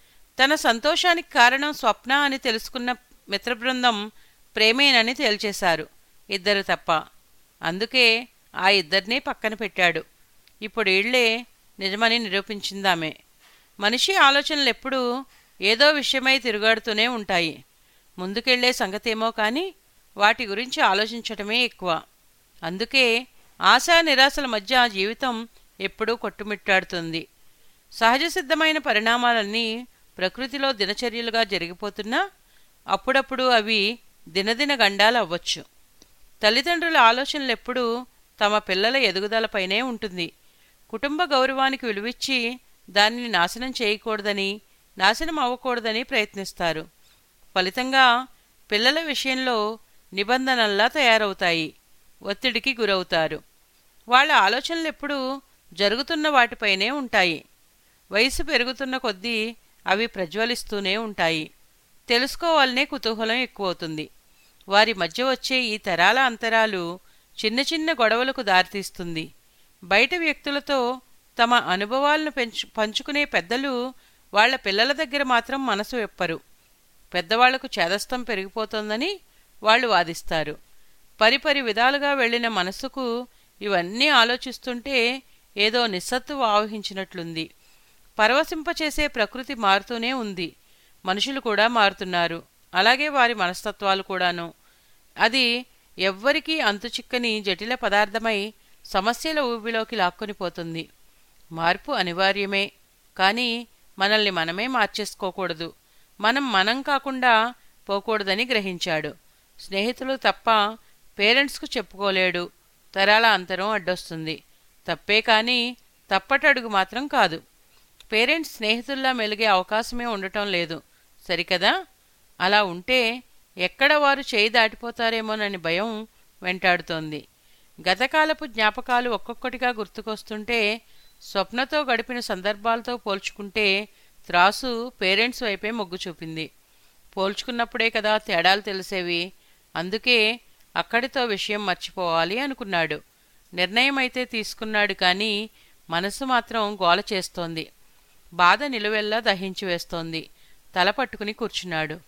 తన సంతోషానికి కారణం స్వప్న అని తెలుసుకున్న మిత్రబృందం ప్రేమేనని తేల్చేశారు, ఇద్దరు తప్ప. అందుకే ఆ ఇద్దరినీ పక్కన పెట్టాడు. ఇప్పుడు ఈళ్లే నిజమని నిరూపించిందామే. మనిషి ఆలోచనలు ఎప్పుడూ ఏదో విషయమై తిరుగాడుతూనే ఉంటాయి. ముందుకెళ్లే సంగతేమో కానీ వాటి గురించి ఆలోచించటమే ఎక్కువ. అందుకే ఆశా నిరాశల మధ్య జీవితం ఎప్పుడూ కొట్టుమిట్టాడుతుంది. సహజ సిద్ధమైన పరిణామాలన్నీ ప్రకృతిలో దినచర్యలుగా జరిగిపోతున్నా అప్పుడప్పుడు అవి దినదిన గండాలు అవ్వచ్చు. తల్లిదండ్రుల ఆలోచనలు ఎప్పుడూ తమ పిల్లల ఎదుగుదలపైనే ఉంటుంది. కుటుంబ గౌరవానికి విలువిచ్చి దానిని నాశనం చేయకూడదని, నాశనం అవ్వకూడదని ప్రయత్నిస్తారు. ఫలితంగా పిల్లల విషయంలో నిబంధనల్లా తయారవుతాయి. ఒత్తిడికి గురవుతారు. వాళ్ళ ఆలోచనలు ఎప్పుడూ జరుగుతున్న వాటిపైనే ఉంటాయి. వయసు పెరుగుతున్న కొద్దీ అవి ప్రజ్వలిస్తూనే ఉంటాయి. తెలుసుకోవాలనే కుతూహలం ఎక్కువవుతుంది. వారి మధ్య వచ్చే ఈ తరాల అంతరాలు చిన్న చిన్న గొడవలకు దారితీస్తుంది. బయట వ్యక్తులతో తమ అనుభవాలను పెంచు పంచుకునే పెద్దలు వాళ్ల పిల్లల దగ్గర మాత్రం మనసు వెప్పరు. పెద్దవాళ్లకు చేదస్తం పెరిగిపోతోందని వాళ్ళు వాదిస్తారు. పరిపరి విధాలుగా వెళ్లిన మనసుకు ఇవన్నీ ఆలోచిస్తుంటే ఏదో నిస్సత్తువ ఆవహించినట్లుంది. పరవశింపచేసే ప్రకృతి మారుతూనే ఉంది. మనుషులు కూడా మారుతున్నారు. అలాగే వారి మనస్తత్వాలు కూడాను. అది ఎవ్వరికీ అంతుచిక్కని జటిల పదార్థమై సమస్యల ఊబిలోకి లాక్కొనిపోతుంది. మార్పు అనివార్యమే, కానీ మనల్ని మనమే మార్చేసుకోకూడదు. మనం మనం కాకుండా పోకూడదని గ్రహించాడు. స్నేహితులు తప్ప పేరెంట్స్కు చెప్పుకోలేడు. తరాల అంతరం అడ్డొస్తుంది. తప్పే కానీ తప్పటడుగు మాత్రం కాదు. పేరెంట్స్ స్నేహితుల్లా మెలిగే అవకాశమే ఉండటం లేదు, సరికదా? అలా ఉంటే ఎక్కడ వారు చేయి దాటిపోతారేమోనని భయం వెంటాడుతోంది. గతకాలపు జ్ఞాపకాలు ఒక్కొక్కటిగా గుర్తుకొస్తుంటే స్వప్నతో గడిపిన సందర్భాలతో పోల్చుకుంటే త్రాసు పేరెంట్స్ వైపే మొగ్గు చూపింది. పోల్చుకున్నప్పుడే కదా తేడాలు తెలిసేవి. అందుకే అక్కడితో విషయం మర్చిపోవాలి అనుకున్నాడు. నిర్ణయం అయితే తీసుకున్నాడు, కానీ మనసు మాత్రం గోల చేస్తోంది. బాధ నిలువెల్లా దహించి వేస్తోంది. తల పట్టుకుని కూర్చున్నాడు.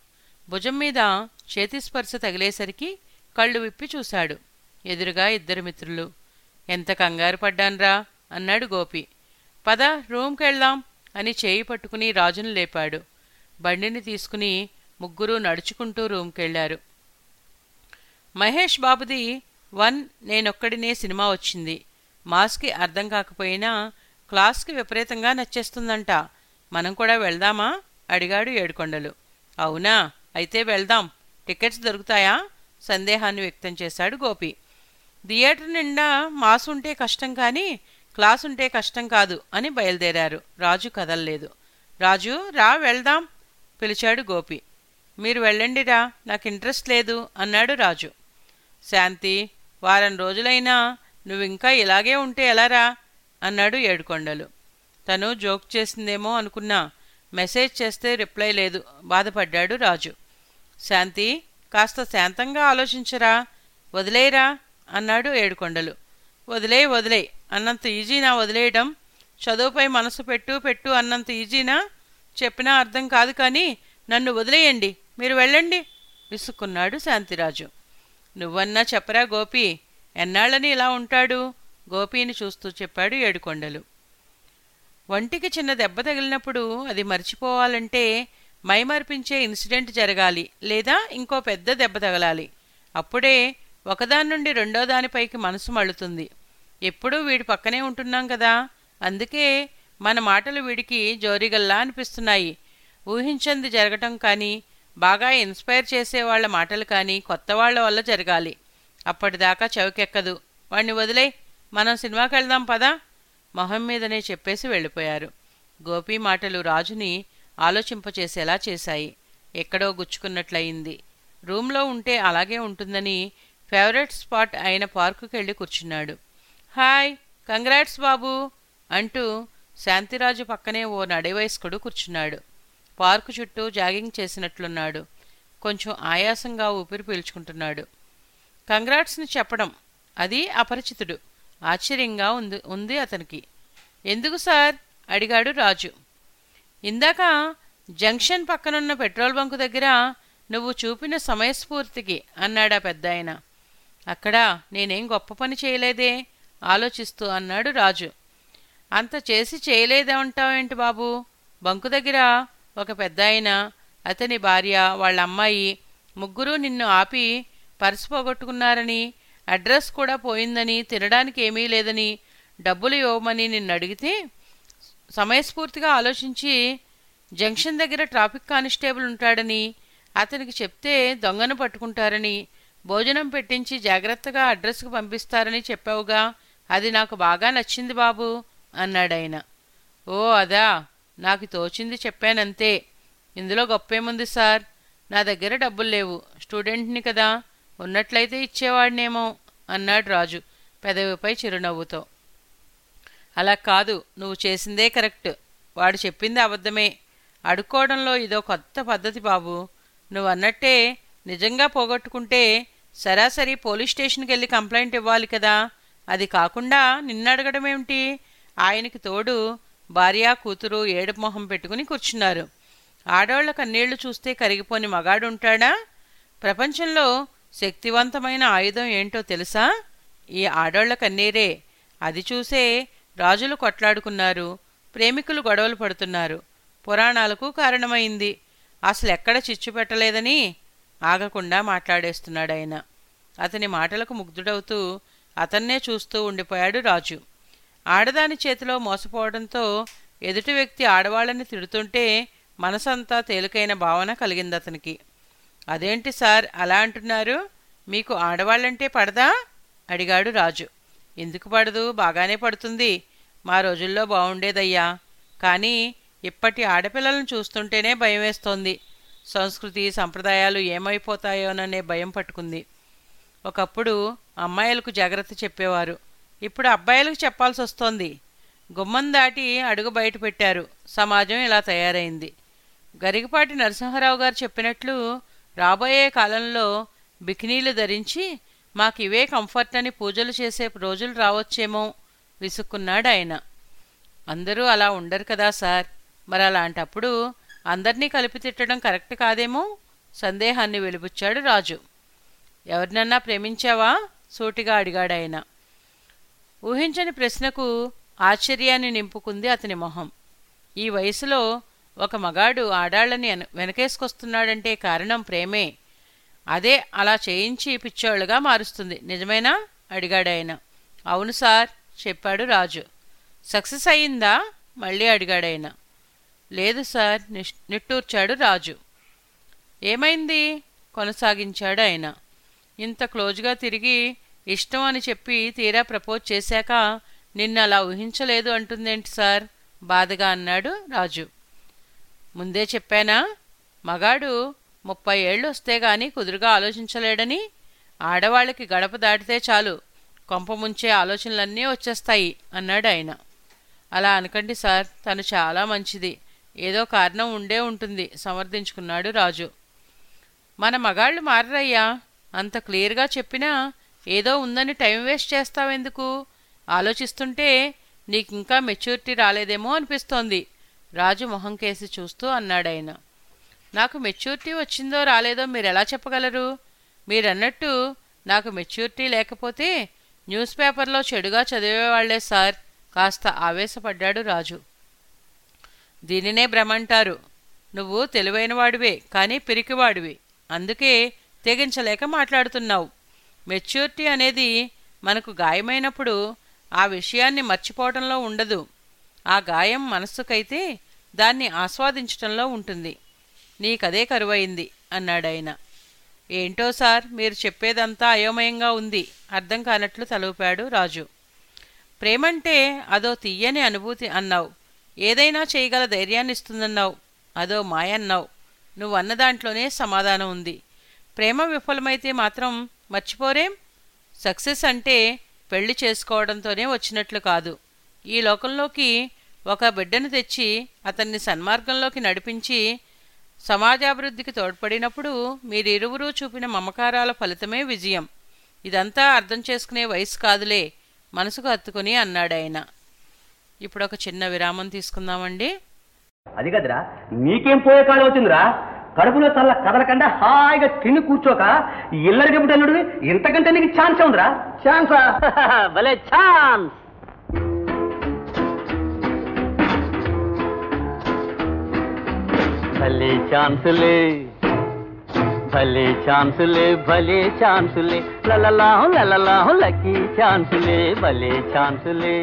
భుజం మీద చేతిస్పర్శ తగిలేసరికి కళ్ళు విప్పి చూశాడు. ఎదురుగా ఇద్దరు మిత్రులు. ఎంత కంగారు పడ్డాన్రా అన్నాడు గోపి. పద రూమ్కెళ్దాం అని చేయి పట్టుకుని రాజును లేపాడు. బండిని తీసుకుని ముగ్గురు నడుచుకుంటూ రూమ్కెళ్లారు. మహేష్ బాబుది వన్ నేనొక్కడినే సినిమా వచ్చింది. మాస్కి అర్థం కాకపోయినా క్లాస్కి విపరీతంగా నచ్చేస్తుందంట. మనం కూడా వెళ్దామా అడిగాడు ఏడుకొండలు. అవునా, అయితే వెళ్దాం. టికెట్స్ దొరుకుతాయా సందేహాన్ని వ్యక్తం చేశాడు గోపి. థియేటర్ నిండా మాస్ ఉంటే కష్టం కానీ క్లాస్ ఉంటే కష్టం కాదు అని బయలుదేరారు. రాజు కదల్లేదు. రాజు రా వెళ్దాం పిలిచాడు గోపి. మీరు వెళ్ళండిరా, నాకు ఇంట్రెస్ట్ లేదు అన్నాడు రాజు. శాంతి, వారం రోజులైనా నువ్వింకా ఇలాగే ఉంటే ఎలారా అన్నాడు ఏడుకొండలు. తను జోక్ చేసిందేమో అనుకున్నా. మెసేజ్ చేస్తే రిప్లై లేదు బాధపడ్డాడు రాజు. శాంతి, కాస్త శాంతంగా ఆలోచించరా, వదిలేయరా అన్నాడు ఏడుకొండలు. వదిలే వదిలే అన్నంత ఈజీనా వదిలేయడం? చదువుపై మనసు పెట్టు పెట్టు అన్నంత ఈజీనా? చెప్పినా అర్థం కాదు కానీ నన్ను వదిలేయండి, మీరు వెళ్ళండి విసుక్కున్నాడు శాంతిరాజు. నువ్వన్నా చెప్పరా గోపి, ఎన్నాళ్ళని ఇలా ఉంటాడు గోపిని చూస్తూ చెప్పాడు ఏడుకొండలు. వంటికి చిన్న దెబ్బ తగిలినప్పుడు అది మర్చిపోవాలంటే మైమర్పించే ఇన్సిడెంట్ జరగాలి, లేదా ఇంకో పెద్ద దెబ్బ తగలాలి. అప్పుడే ఒకదాని నుండి రెండో దానిపైకి మనసు మళ్ళుతుంది. ఎప్పుడూ వీడి పక్కనే ఉంటున్నాం కదా, అందుకే మన మాటలు వీడికి జోరిగల్లా అనిపిస్తున్నాయి. ఊహించంది జరగటం కానీ, బాగా ఇన్స్పైర్ చేసేవాళ్ల మాటలు కానీ కొత్త వాళ్ల వల్ల జరగాలి. అప్పటిదాకా చౌకెక్కదు. వాణ్ణి వదిలే, మనం సినిమాకి వెళ్దాం పదా మొహం మీదనే చెప్పేసి వెళ్ళిపోయారు. గోపి మాటలు రాజుని ఆలోచింపచేసేలా చేశాయి. ఎక్కడో గుచ్చుకున్నట్లయింది. రూంలో ఉంటే అలాగే ఉంటుందని ఫేవరెట్ స్పాట్ అయిన పార్కుకెళ్ళి కూర్చున్నాడు. హాయ్, కంగ్రాట్స్ బాబూ అంటూ శాంతిరాజు పక్కనే ఓ నడివయస్కుడు కూర్చున్నాడు. పార్కు చుట్టూ జాగింగ్ చేసినట్లున్నాడు. కొంచెం ఆయాసంగా ఊపిరి పీల్చుకుంటున్నాడు. కంగ్రాట్స్ని చెప్పడం, అది అపరిచితుడు. ఆశ్చర్యంగా ఉంది ఉంది అతనికి. ఎందుకు సార్ అడిగాడు రాజు. ఇందాక జంక్షన్ పక్కనున్న పెట్రోల్ బంకు దగ్గర నువ్వు చూపిన సమయస్ఫూర్తికి అన్నాడా పెద్దాయన. అక్కడ నేనేం గొప్ప పని చేయలేదే ఆలోచిస్తూ అన్నాడు రాజు. అంత చేసి చేయలేదంటావేంటి బాబూ? బంకు దగ్గర ఒక పెద్దాయన, అతని భార్య, వాళ్ళ అమ్మాయి ముగ్గురూ నిన్ను ఆపి పర్సు పోగొట్టుకున్నారని, అడ్రస్ కూడా పోయిందని, తినడానికి ఏమీ లేదని, డబ్బులు ఇవ్వమని నిన్ను అడిగితే సమయస్ఫూర్తిగా ఆలోచించి జంక్షన్ దగ్గర ట్రాఫిక్ కానిస్టేబుల్ ఉంటాడని, అతనికి చెప్తే దొంగను పట్టుకుంటారని, భోజనం పెట్టించి జాగ్రత్తగా అడ్రస్కు పంపిస్తారని చెప్పావుగా, అది నాకు బాగా నచ్చింది బాబూ అన్నాడాయన. ఓ అదా, నాకు తోచింది చెప్పానంతే. ఇందులో గొప్పేముంది సార్? నా దగ్గర డబ్బులు లేవు, స్టూడెంట్ని కదా, ఉన్నట్లయితే ఇచ్చేవాడినేమో అన్నాడు రాజు పెదవిపై చిరునవ్వుతో. అలా కాదు, నువ్వు చేసిందే కరెక్ట్. వాడు చెప్పింది అబద్ధమే. అడుక్కోవడంలో ఇదో కొత్త పద్ధతి బాబు. నువ్వన్నట్టే నిజంగా పోగొట్టుకుంటే సరాసరి పోలీస్ స్టేషన్కి వెళ్ళి కంప్లైంట్ ఇవ్వాలి కదా. అది కాకుండా నిన్నడగడమేమిటి? ఆయనకి తోడు భార్య కూతురు ఏడుపు మొహం పెట్టుకుని కూర్చున్నారు. ఆడవాళ్ల కన్నీళ్లు చూస్తే కరిగిపోని మగాడుంటాడా? ప్రపంచంలో శక్తివంతమైన ఆయుధం ఏంటో తెలుసా? ఈ ఆడవాళ్ల కన్నీరే. అది చూసే రాజులు కొట్లాడుకున్నారు, ప్రేమికులు గొడవలు పడుతున్నారు, పురాణాలకు కారణమైంది. అసలు ఎక్కడ చిచ్చు పెట్టలేదని ఆగకుండా మాట్లాడేస్తున్నాడాయన. అతని మాటలకు ముగ్ధుడవుతూ అతన్నే చూస్తూ ఉండిపోయాడు రాజు. ఆడదాని చేతిలో మోసపోవడంతో ఎదుటి వ్యక్తి ఆడవాళ్ళని తిడుతుంటే మనసంతా తేలికైన భావన కలిగిందతనికి. అదేంటి సార్ అలా అంటున్నారు? మీకు ఆడవాళ్ళంటే పడదా అడిగాడు రాజు. ఎందుకు పడదు, బాగానే పడుతుంది. మా రోజుల్లో బాగుండేదయ్యా, కానీ ఇప్పటి ఆడపిల్లలను చూస్తుంటేనే భయం వేస్తోంది. సంస్కృతి సంప్రదాయాలు ఏమైపోతాయోననే భయం పట్టుకుంది. ఒకప్పుడు అమ్మాయిలకు జాగ్రత్త చెప్పేవారు, ఇప్పుడు అబ్బాయిలకు చెప్పాల్సి వస్తోంది. గుమ్మం దాటి అడుగు బయట పెట్టారు. సమాజం ఇలా తయారైంది. గరికపాటి నరసింహారావు గారు చెప్పినట్లు రాబోయే కాలంలో బికినీలు ధరించి మాకు ఇవే కంఫర్ట్ అని పూజలు చేసే రోజులు రావచ్చేమో విసుక్కున్నాడు ఆయన. అందరూ అలా ఉండరు కదా సార్. మరి అలాంటప్పుడు అందర్నీ కలిపి తిట్టడం కరెక్ట్ కాదేమో సందేహాన్ని వెలిబుచ్చాడు రాజు. ఎవరినన్నా ప్రేమించావా? సూటిగా అడిగాడాయన. ఊహించని ప్రశ్నకు ఆశ్చర్యాన్ని నింపుకుంది అతని మొహం. ఈ వయసులో ఒక మగాడు ఆడాళ్ళని వెనకేసుకొస్తున్నాడంటే కారణం ప్రేమే. అదే అలా చేయించి పిచ్చోళ్ళుగా మారుస్తుంది. నిజమేనా? అడిగాడాయన. అవును సార్, చెప్పాడు రాజు. సక్సెస్ అయ్యిందా? మళ్ళీ అడిగాడాయన. లేదు సార్, నిష్ నిట్టూర్చాడు రాజు. ఏమైంది? కొనసాగించాడు ఆయన. ఇంత క్లోజ్గా తిరిగి ఇష్టం అని చెప్పి తీరా ప్రపోజ్ చేశాక నిన్న అలా ఊహించలేదు అంటుందేంటి సార్? బాధగా అన్నాడు రాజు. ముందే చెప్పానా? మగాడు ముప్పై ఏళ్ళు వస్తే గాని కుదురుగా ఆలోచించలేడని. ఆడవాళ్ళకి గడప దాటితే చాలు కొంప ముంచే ఆలోచనలన్నీ వచ్చేస్తాయి అన్నాడు ఆయన. అలా అనకండి సార్, తను చాలా మంచిది. ఏదో కారణం ఉండే ఉంటుంది సమర్థించుకున్నాడు రాజు. మన మగాళ్ళు మారరయ్యా. అంత క్లియర్గా చెప్పినా ఏదో ఉందని టైం వేస్ట్ చేస్తావెందుకు? ఆలోచిస్తుంటే నీకింకా మెచ్యూరిటీ రాలేదేమో అనిపిస్తోంది. రాజు మొహం కేసి చూస్తూ అన్నాడాయన. నాకు మెచ్యూరిటీ వచ్చిందో రాలేదో మీరెలా చెప్పగలరు? మీరన్నట్టు నాకు మెచ్యూరిటీ లేకపోతే న్యూస్ పేపర్లో చెడుగా చదివేవాళ్లే సార్. కాస్త ఆవేశపడ్డాడు రాజు. దీనినే భ్రమంటారు. నువ్వు తెలివైనవాడివే, కానీ పిరికివాడివి. అందుకే తెగించలేక మాట్లాడుతున్నావు. మెచ్యూరిటీ అనేది మనకు గాయమైనప్పుడు ఆ విషయాన్ని మర్చిపోవటంలో ఉండదు. ఆ గాయం మనస్సుకైతే దాన్ని ఆస్వాదించటంలో ఉంటుంది. నీకదే కరువైంది అన్నాడాయన. ఏంటో సార్, మీరు చెప్పేదంతా అయోమయంగా ఉంది. అర్థం కానట్లు తలూపాడు రాజు. ప్రేమంటే అదో తీయని అనుభూతి అన్నావు. ఏదైనా చేయగల ధైర్యాన్ని ఇస్తుందన్నావు. అదో మాయన్నావు. నువ్వన్న దాంట్లోనే సమాధానం ఉంది. ప్రేమ విఫలమైతే మాత్రం మర్చిపోరేం? సక్సెస్ అంటే పెళ్లి చేసుకోవడంతోనే వచ్చినట్లు కాదు. ఈ లోకంలోకి ఒక బిడ్డను తెచ్చి అతన్ని సన్మార్గంలోకి నడిపించి సమాజాభివృద్ధికి తోడ్పడినప్పుడు మీరిరువురూ చూపిన మమకారాల ఫలితమే విజయం. ఇదంతా అర్థం చేసుకునే వయసు కాదులే, మనసుకు హత్తుకుని అన్నాడాయన. ఇప్పుడు ఒక చిన్న విరామం తీసుకుందామండి. అది కదరా, నీకేం పోయే కాలం వచ్చిందిరా? కడుపులో చల్ల కదలకుండా హాయిగా తిని కూర్చోక ఇల్లరికి పుట్టనుడు ఇంతకంటే నీకు ఛాన్స్ ఉందిరా. ఛాన్సా? భలే ఛాన్స్. భలే ఛాన్సులే, భలే ఛాన్సులే, భలే ఛాన్సులే, లలలాహు లలలాహు లక్కీ ఛాన్సులే, భలే ఛాన్సులే.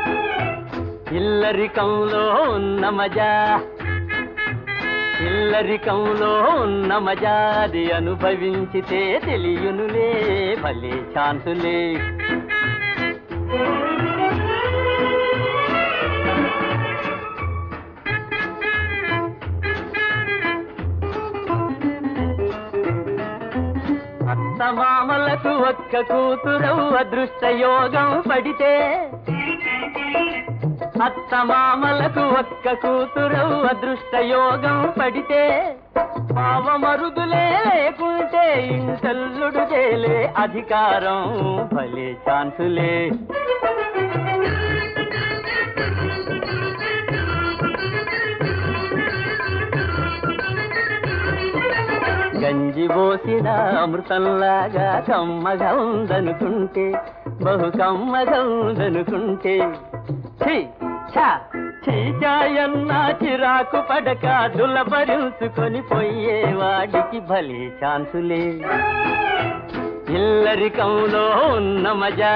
ఇల్లరికంలో ఉన్న మజా, ఇల్లరికంలో ఉన్న మజాది అనుభవించితే తెలియనులే, భలే ఛాన్సులే. అత్తమామలకు ఒక్క కూతురవు అదృష్ట యోగం పడితే, అత్తమామలకు ఒక్క కూతురవు అదృష్ట యోగం పడితే, పావమరుదులే లేకుంటే ఇంటల్లుడు చేలే అధికారం, భలే ఛాన్సులే. గంజి పోసిన అమృతంలాగా కమ్మగా ఉందనుకుంటే, బహు కమ్మగా ఉందనుకుంటే, చీచాయన్న చిరాకు పడక దులబరుచుకొని పోయేవాడికి భలే ఛాన్సులే. ఇల్లరికంలో ఉన్న మజా,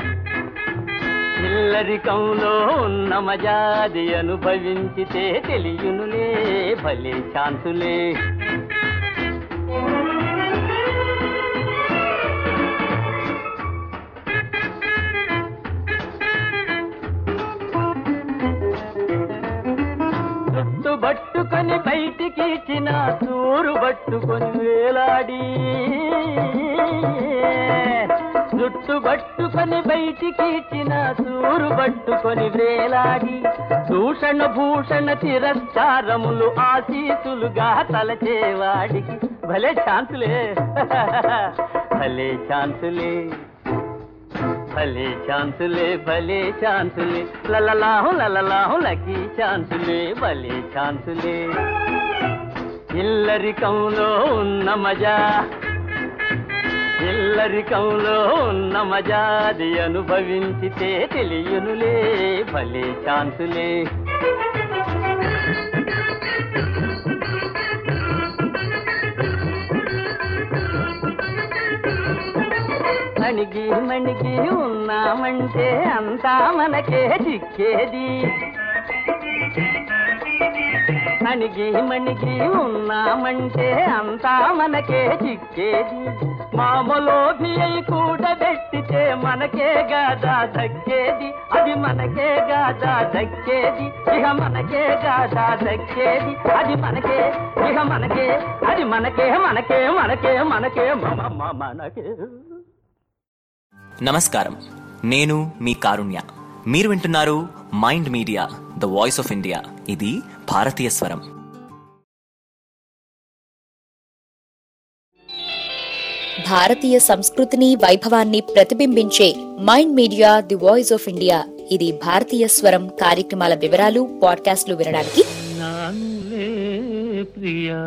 ఇల్లరికంలో ఉన్న మజాది అనుభవించితే తెలియనులే, భలే ఛాన్సులే. పట్టుకొని బయటికి ఇచ్చిన సూరు పట్టుకొని వేలాడి, జుట్టు పట్టుకొని బయటికి ఇచ్చిన సూరు పట్టుకొని వేలాడి, దూషణ భూషణ తిరస్కారములు ఆశీసులుగా తలచేవాడికి భలే ఛాన్సులే, భలే ఛాన్సులే, భలే ఛాన్సులే, భలే ఛాన్సులే, లలలాహు లలలాహు లక్కీ ఛాన్సులే, భలే ఛాన్సులే. ఇల్లరికంలో ఉన్న మజా, ఇల్లరికంలో ఉన్న మజా అది అనుభవించితే తెలియనులే భలే ఛాన్సులే. మణిగి మణిగి ఉన్నామంటే అంతా మనకే చిక్కేది, మణిగి మణిగి ఉన్నామంటే అంతా మనకే చిక్కేది. మామలోభి అయి కూడబెట్టితే మనకే గాదా దక్కేది, అది మనకే గాదా దక్కేది, ఇహ మనకే గాదా దక్కేది, అది మనకే ఇహ మనకే, అది మనకే మనకే మనకే మనకే మమ మనకే. నమస్కారం, నేను మీ కారుణ్య. మీరు వింటున్నారు mind media the voice of India. ఇది భారతీయ స్వరం. భారతీయ సంస్కృతిని వైభవాన్ని ప్రతిబింబించే mind media the voice of India. ఇది భారతీయ స్వరం కార్యక్రమాల వివరాలు పాడ్కాస్ట్లు వినడానికి నానులే ప్రియా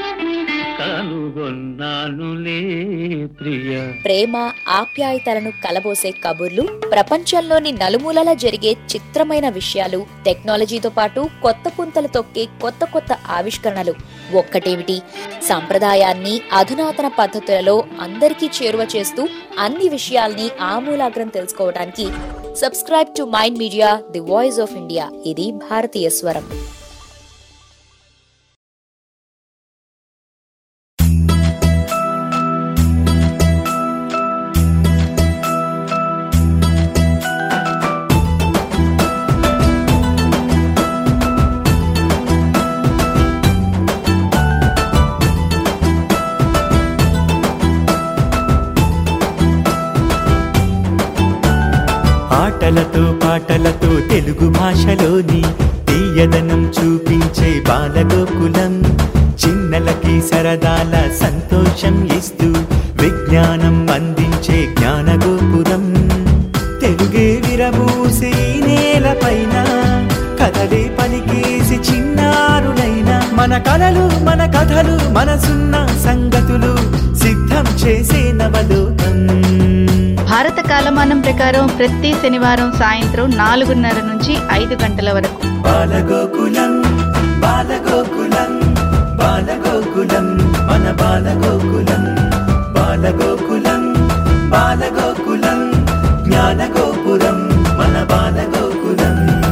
కనుగొన్నానులే ప్రియా. ప్రేమ ఆప్యాయతలను కలబోసే కబుర్లు, ప్రపంచంలోని నలుమూలలా జరిగే చిత్రమైన విషయాలు, టెక్నాలజీతో పాటు కొత్త పుంతలు తొక్కే కొత్త కొత్త ఆవిష్కరణలు. ఒక్కటేమిటి, సంప్రదాయాన్ని అధునాతన పద్ధతులలో అందరికీ చేరువ చేస్తూ అన్ని విషయాల్ని ఆమూలాగ్రం తెలుసుకోవడానికి subscribe to mind media the voice of India. ఇది భారతీయ స్వరం. ఆటలతో పాటలతో తెలుగు భాషలోని తీయదనం చూపించే బాలగోకులం, చిన్నలకి సరదాల సంతోషం ఇస్తూ విజ్ఞానం అందించే జ్ఞానగోపురం. తెలుగే విరబూసి నేలపైన కథలే పలికేసి చిన్నారులైన మన కలలు మన కథలు మనసున్న సంగతులు సిద్ధం చేసే నవలోకం. భారత కాలమానం ప్రకారం ప్రతి శనివారం సాయంత్రం నాలుగున్నర నుంచి ఐదు గంటల వరకు బాలగోకులం బాలగోకులం బాలగోకులం మన బాలగోకులం బాలగోకులం బాలగోకులం జ్ఞానగోపురం మన బాలగోకులం.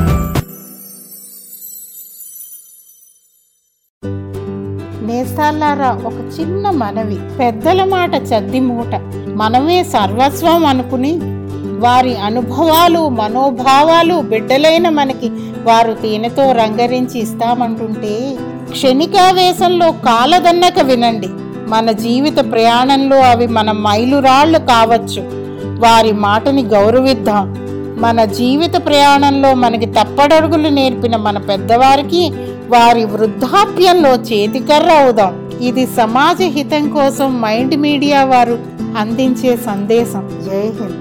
నేస్తాలారా, ఒక చిన్న మనవి. పెద్దల మాట చద్ది మూట, మనమే సర్వస్వం అనుకుని వారి అనుభవాలు మనోభావాలు బిడ్డలైన మనకి వారు తేనెతో రంగరించి ఇస్తామంటుంటే క్షణికావేశంలో కాలదన్నక వినండి. మన జీవిత ప్రయాణంలో అవి మన మైలురాళ్లు కావచ్చు. వారి మాటని గౌరవిద్దాం. మన జీవిత ప్రయాణంలో మనకి తప్పడడుగులు నేర్పిన మన పెద్దవారికి వారి వృద్ధాప్యంలో చేతికర్ర అవుదాం. ఇది సమాజ హితం కోసం మైండ్ మీడియా వారు అందించే సందేశం. జై Hind.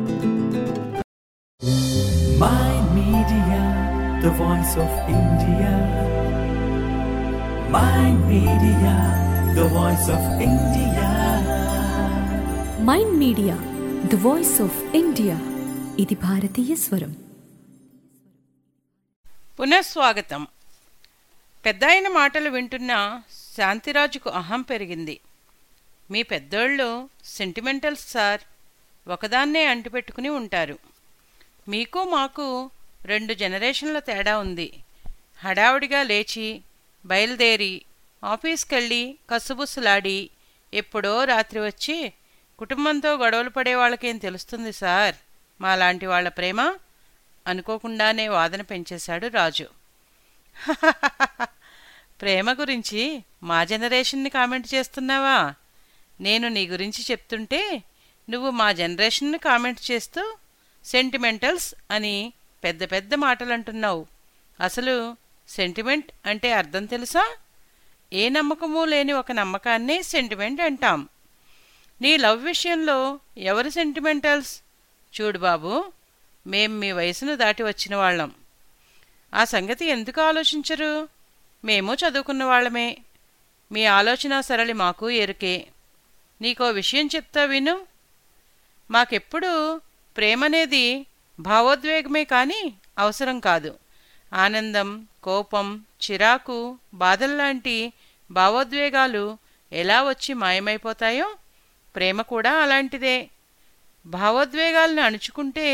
Mind media the voice of India. Mind media the voice of India. Mind media the voice of India. ఇది భారతీయ స్వరం. పునఃస్వాగతం. పెద్దాయన మాటలు వింటున్న శాంతిరాజుకు అహం పెరిగింది. మీ పెద్దోళ్ళు సెంటిమెంటల్స్ సార్, ఒకదాన్నే అంటిపెట్టుకుని ఉంటారు. మీకు మాకు రెండు జనరేషన్ల తేడా ఉంది. హడావుడిగా లేచి బయలుదేరి ఆఫీస్కెళ్ళి కసుబుస్సులాడి ఎప్పుడో రాత్రి వచ్చి కుటుంబంతో గొడవలు పడే వాళ్ళకేం తెలుస్తుంది సార్ మాలాంటి వాళ్ళ ప్రేమ? అనుకోకుండానే వాదన పెంచేశాడు రాజు. ప్రేమ గురించి మా జనరేషన్ని కామెంట్ చేస్తున్నావా? నేను నీ గురించి చెప్తుంటే నువ్వు మా జనరేషన్ని కామెంట్ చేస్తూ సెంటిమెంటల్స్ అని పెద్ద పెద్ద మాటలు అంటున్నావు. అసలు సెంటిమెంట్ అంటే అర్థం తెలుసా? ఏ నమ్మకమూ లేని ఒక నమ్మకాన్నే సెంటిమెంట్ అంటాం. నీ లవ్ విషయంలో ఎవరు సెంటిమెంటల్స్? చూడు బాబు, మేం మీ వయసును దాటి వచ్చిన వాళ్ళం. ఆ సంగతి ఎందుకు ఆలోచించరు? మేము చదువుకున్న వాళ్ళమే. మీ ఆలోచన సరళి మాకు ఎరుకే. నీకో విషయం చెప్తా విను. మాకెప్పుడు ప్రేమనేది భావోద్వేగమే కానీ అవసరం కాదు. ఆనందం, కోపం, చిరాకు, బాధల్లాంటి భావోద్వేగాలు ఎలా వచ్చి మాయమైపోతాయో ప్రేమ కూడా అలాంటిదే. భావోద్వేగాలను అణుచుకుంటే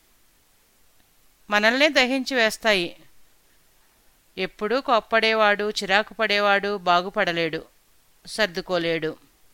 మనల్నే దహించి వేస్తాయి. ఎప్పుడూ కోప్పడేవాడు, చిరాకు పడేవాడు బాగుపడలేడు, సర్దుకోలేడు.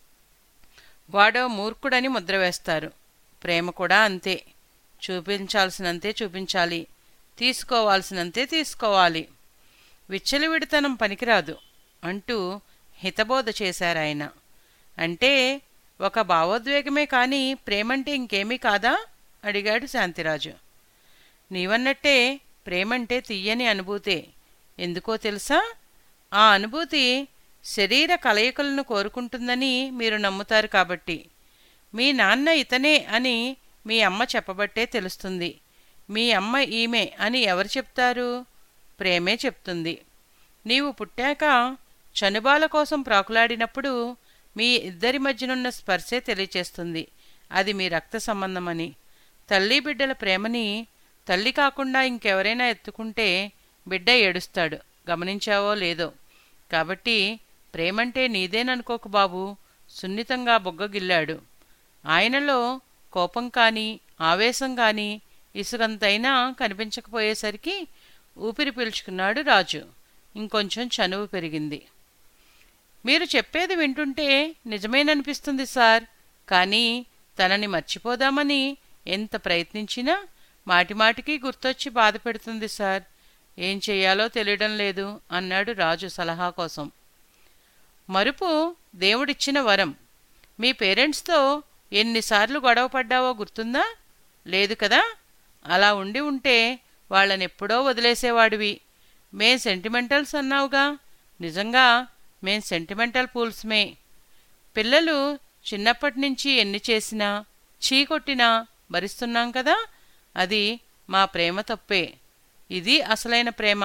వాడో మూర్ఖుడని ముద్ర వేస్తారు. ప్రేమ కూడా అంతే. చూపించాల్సినంతే చూపించాలి, తీసుకోవాల్సినంతే తీసుకోవాలి. విచ్చలవిడితనం పనికిరాదు అంటూ హితబోధ చేశారాయన. అంటే ఒక భావోద్వేగమే కానీ ప్రేమంటే ఇంకేమీ కాదా అడిగాడు శాంతిరాజు. నీవన్నట్టే ప్రేమంటే తీయని అనుభూతే. ఎందుకో తెలుసా? ఆ అనుభూతి శరీర కలయికలను కోరుకుంటుందని మీరు నమ్ముతారు కాబట్టి. మీ నాన్న ఇతనే అని మీ అమ్మ చెప్పబట్టే తెలుస్తుంది. మీ అమ్మ ఈమె అని ఎవరు చెప్తారు? ప్రేమే చెప్తుంది. నీవు పుట్టాక చనుబాల కోసం ప్రాకులాడినప్పుడు మీ ఇద్దరి మధ్యనున్న స్పర్శే తెలియచేస్తుంది అది మీ రక్త సంబంధమని. తల్లి బిడ్డల ప్రేమని తల్లి కాకుండా ఇంకెవరైనా ఎత్తుకుంటే బిడ్డ ఏడుస్తాడు. గమనించావో లేదో? కాబట్టి ప్రేమంటే నీదేననుకోకు బాబు. సున్నితంగా బొగ్గగిల్లాడు. ఆయనలో కోపం కానీ ఆవేశం కానీ ఇసుగంతైనా కనిపించకపోయేసరికి ఊపిరి పీల్చుకున్నాడు రాజు. ఇంకొంచెం చనువు పెరిగింది. మీరు చెప్పేది వింటుంటే నిజమేననిపిస్తుంది సార్. కానీ తనని మర్చిపోదామని ఎంత ప్రయత్నించినా మాటిమాటికి గుర్తొచ్చి బాధ పెడుతుంది సార్. ఏం చెయ్యాలో తెలియడం లేదు అన్నాడు రాజు సలహా కోసం. మరుపు దేవుడిచ్చిన వరం. మీ పేరెంట్స్తో ఎన్నిసార్లు గొడవ పడ్డావో గుర్తుందా? లేదు కదా? అలా ఉండి ఉంటే వాళ్ళనెప్పుడో వదిలేసేవాడివి. మేం సెంటిమెంటల్స్ అన్నావుగా. నిజంగా మేం సెంటిమెంటల్ పూల్స్మే. పిల్లలు చిన్నప్పటినుంచి ఎన్ని చేసినా చీకొట్టినా భరిస్తున్నాం కదా. అది మా ప్రేమ తప్పే. ఇది అసలైన ప్రేమ.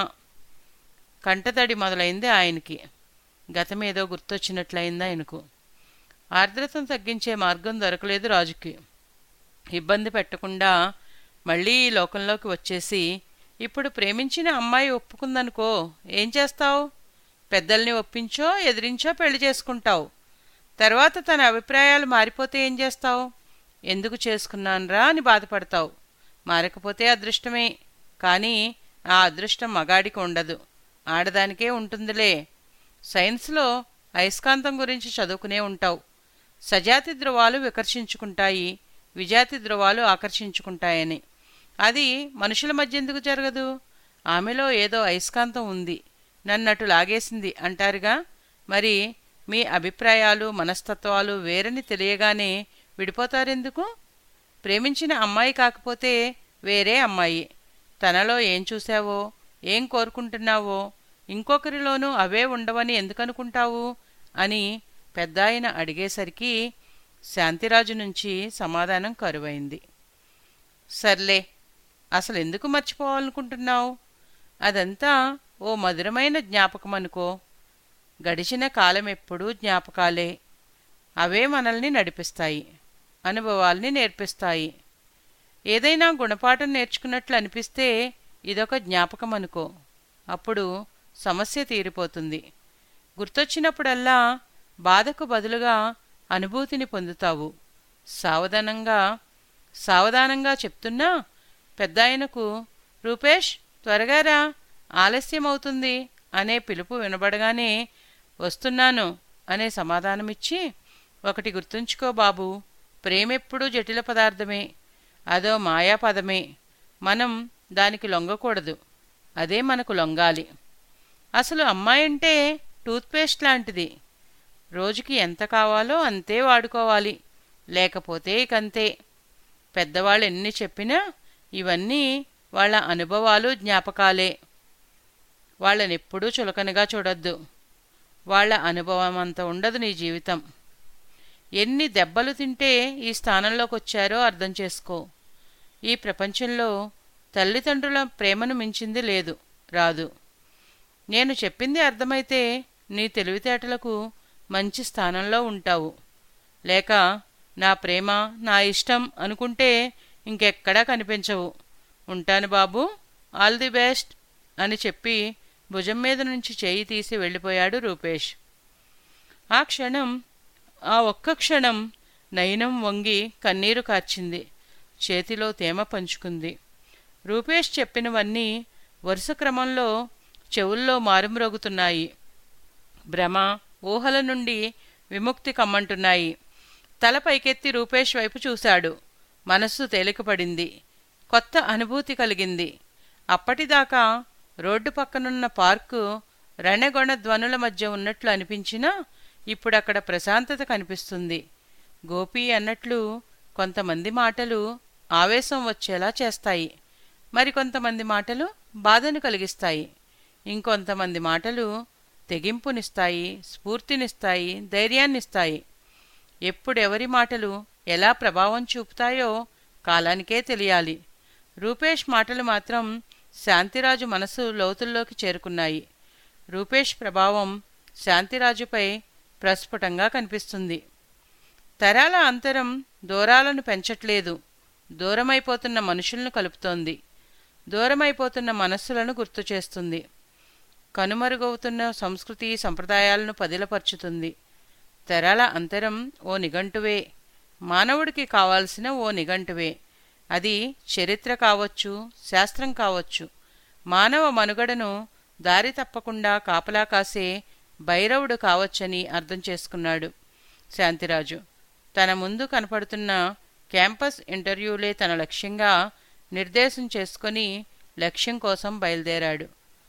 కంటతడి మొదలైంది ఆయనకి. గతమేదో గుర్తొచ్చినట్లయింది ఆయనకు. ఆర్ద్రతను తగ్గించే మార్గం దొరకలేదు రాజుకి. ఇబ్బంది పెట్టకుండా మళ్ళీ ఈ లోకంలోకి వచ్చేసి ఇప్పుడు ప్రేమించిన అమ్మాయి ఒప్పుకుందనుకో ఏం చేస్తావు? పెద్దల్ని ఒప్పించో ఎదిరించో పెళ్లి చేసుకుంటావు. తర్వాత తన అభిప్రాయాలు మారిపోతే ఏం చేస్తావు? ఎందుకు చేసుకున్నానురా అని బాధపడతావు. మారకపోతే అదృష్టమే. కానీ ఆ అదృష్టం మగాడికి ఉండదు, ఆడదానికే ఉంటుందిలే. సైన్స్లో అయస్కాంతం గురించి చదువుకునే ఉంటావు. సజాతి ధ్రువాలు వికర్షించుకుంటాయి, విజాతి ధ్రువాలు ఆకర్షించుకుంటాయని. అది మనుషుల మధ్య ఎందుకు జరగదు? ఆమెలో ఏదో అయస్కాంతం ఉంది, నన్నటు లాగేసింది అంటారుగా. మరి మీ అభిప్రాయాలు మనస్తత్వాలు వేరని తెలియగానే విడిపోతారెందుకు? ప్రేమించిన అమ్మాయి కాకపోతే వేరే అమ్మాయి. తనలో ఏం చూశావో, ఏం కోరుకుంటున్నావో ఇంకొకరిలోనూ అవే ఉండవని ఎందుకనుకుంటావు అని పెద్దాయన అడిగేసరికి శాంతిరాజు నుంచి సమాధానం కరువైంది. సర్లే, అసలు ఎందుకు మర్చిపోవాలనుకుంటున్నావు? అదంతా ఓ మధురమైన జ్ఞాపకమనుకో. గడిచిన కాలం ఎప్పుడూ జ్ఞాపకాలే. అవే మనల్ని నడిపిస్తాయి, అనుభవాల్ని నేర్పిస్తాయి. ఏదైనా గుణపాఠం నేర్చుకున్నట్లు అనిపిస్తే ఇదొక జ్ఞాపకం అనుకో. అప్పుడు సమస్య తీరిపోతుంది. గుర్తొచ్చినప్పుడల్లా బాధకు బదులుగా అనుభూతిని పొందుతావు. సావధానంగా సావధానంగా చెప్తున్నా పెద్దాయనకు రూపేష్ త్వరగా రా, ఆలస్యమవుతుంది అనే పిలుపు వినబడగానే వస్తున్నాను అనే సమాధానమిచ్చి, ఒకటి గుర్తుంచుకో బాబూ, ప్రేమెప్పుడూ జటిల పదార్థమే. అదో మాయాపదమే. మనం దానికి లొంగకూడదు, అదే మనకు లొంగాలి. అసలు అమ్మాయంటే టూత్పేస్ట్ లాంటిది. రోజుకి ఎంత కావాలో అంతే వాడుకోవాలి, లేకపోతే ఇకంతే. పెద్దవాళ్ళు ఎన్ని చెప్పినా ఇవన్నీ వాళ్ళ అనుభవాలు, జ్ఞాపకాలే. వాళ్ళనెప్పుడూ చులకనగా చూడొద్దు. వాళ్ళ అనుభవం అంత ఉండదు నీ జీవితం. ఎన్ని దెబ్బలు తింటే ఈ స్థానంలోకి వచ్చారో అర్థం చేసుకో. ఈ ప్రపంచంలో తల్లిదండ్రుల ప్రేమను మించింది లేదు, రాదు. నేను చెప్పింది అర్థమైతే నీ తెలివితేటలకు మంచి స్థానంలో ఉంటావు. లేక నా ప్రేమ నా ఇష్టం అనుకుంటే ఇంకెక్కడా కనిపించవు. ఉంటాను బాబు, ఆల్ ది బెస్ట్ అని చెప్పి భుజం మీద నుంచి చేయి తీసి వెళ్ళిపోయాడు రూపేష్. ఆ క్షణం ఆ ఒక్క క్షణం నయనం వంగి కన్నీరు కార్చింది. చేతిలో తేమ పంచుకుంది. రూపేష్ చెప్పినవన్నీ వరుస క్రమంలో చెవుల్లో మారుమ్రోగుతున్నాయి. భ్రమ ఊహల నుండి విముక్తి కమ్మంటున్నాయి. తల పైకెత్తి రూపేష్ వైపు చూశాడు. మనస్సు తేలికపడింది. కొత్త అనుభూతి కలిగింది. అప్పటిదాకా రోడ్డు పక్కనున్న పార్కు రణగొణ ధ్వనుల మధ్య ఉన్నట్లు అనిపించినా ఇప్పుడక్కడ ప్రశాంతత కనిపిస్తుంది. గోపి అన్నట్లు కొంతమంది మాటలు ఆవేశం వచ్చేలా చేస్తాయి. మరికొంతమంది మాటలు బాధను కలిగిస్తాయి. ఇంకొంతమంది మాటలు తెగింపునిస్తాయి, స్ఫూర్తినిస్తాయి, ధైర్యాన్నిస్తాయి. ఎప్పుడెవరి మాటలు ఎలా ప్రభావం చూపుతాయో కాలానికే తెలియాలి. రూపేష్ మాటలు మాత్రం శాంతిరాజు మనసు లోతుల్లోకి చేరుకున్నాయి. రూపేష్ ప్రభావం శాంతిరాజుపై ప్రస్ఫుటంగా కనిపిస్తుంది. తరాల అంతరం దూరాలను పెంచట్లేదు, దూరమైపోతున్న మనుషులను కలుపుతోంది. దూరమైపోతున్న మనస్సులను గుర్తు చేస్తుంది. కనుమరుగవుతున్న సంస్కృతి సంప్రదాయాలను పదిలపరుచుతుంది. తరాల అంతరం ఓ నిఘంటువే, మానవుడికి కావాల్సిన ఓ నిఘంటువే. అది చరిత్ర కావచ్చు, శాస్త్రం కావచ్చు. మానవ మనుగడను దారి తప్పకుండా కాపలా కాసే భైరవుడు కావచ్చని అర్థం చేసుకున్నాడు శాంతిరాజు. తన ముందు కనపడుతున్న క్యాంపస్ ఇంటర్వ్యూలే తన లక్ష్యంగా నిర్దేశం చేసుకొని లక్ష్యం కోసం బయలుదేరాడు.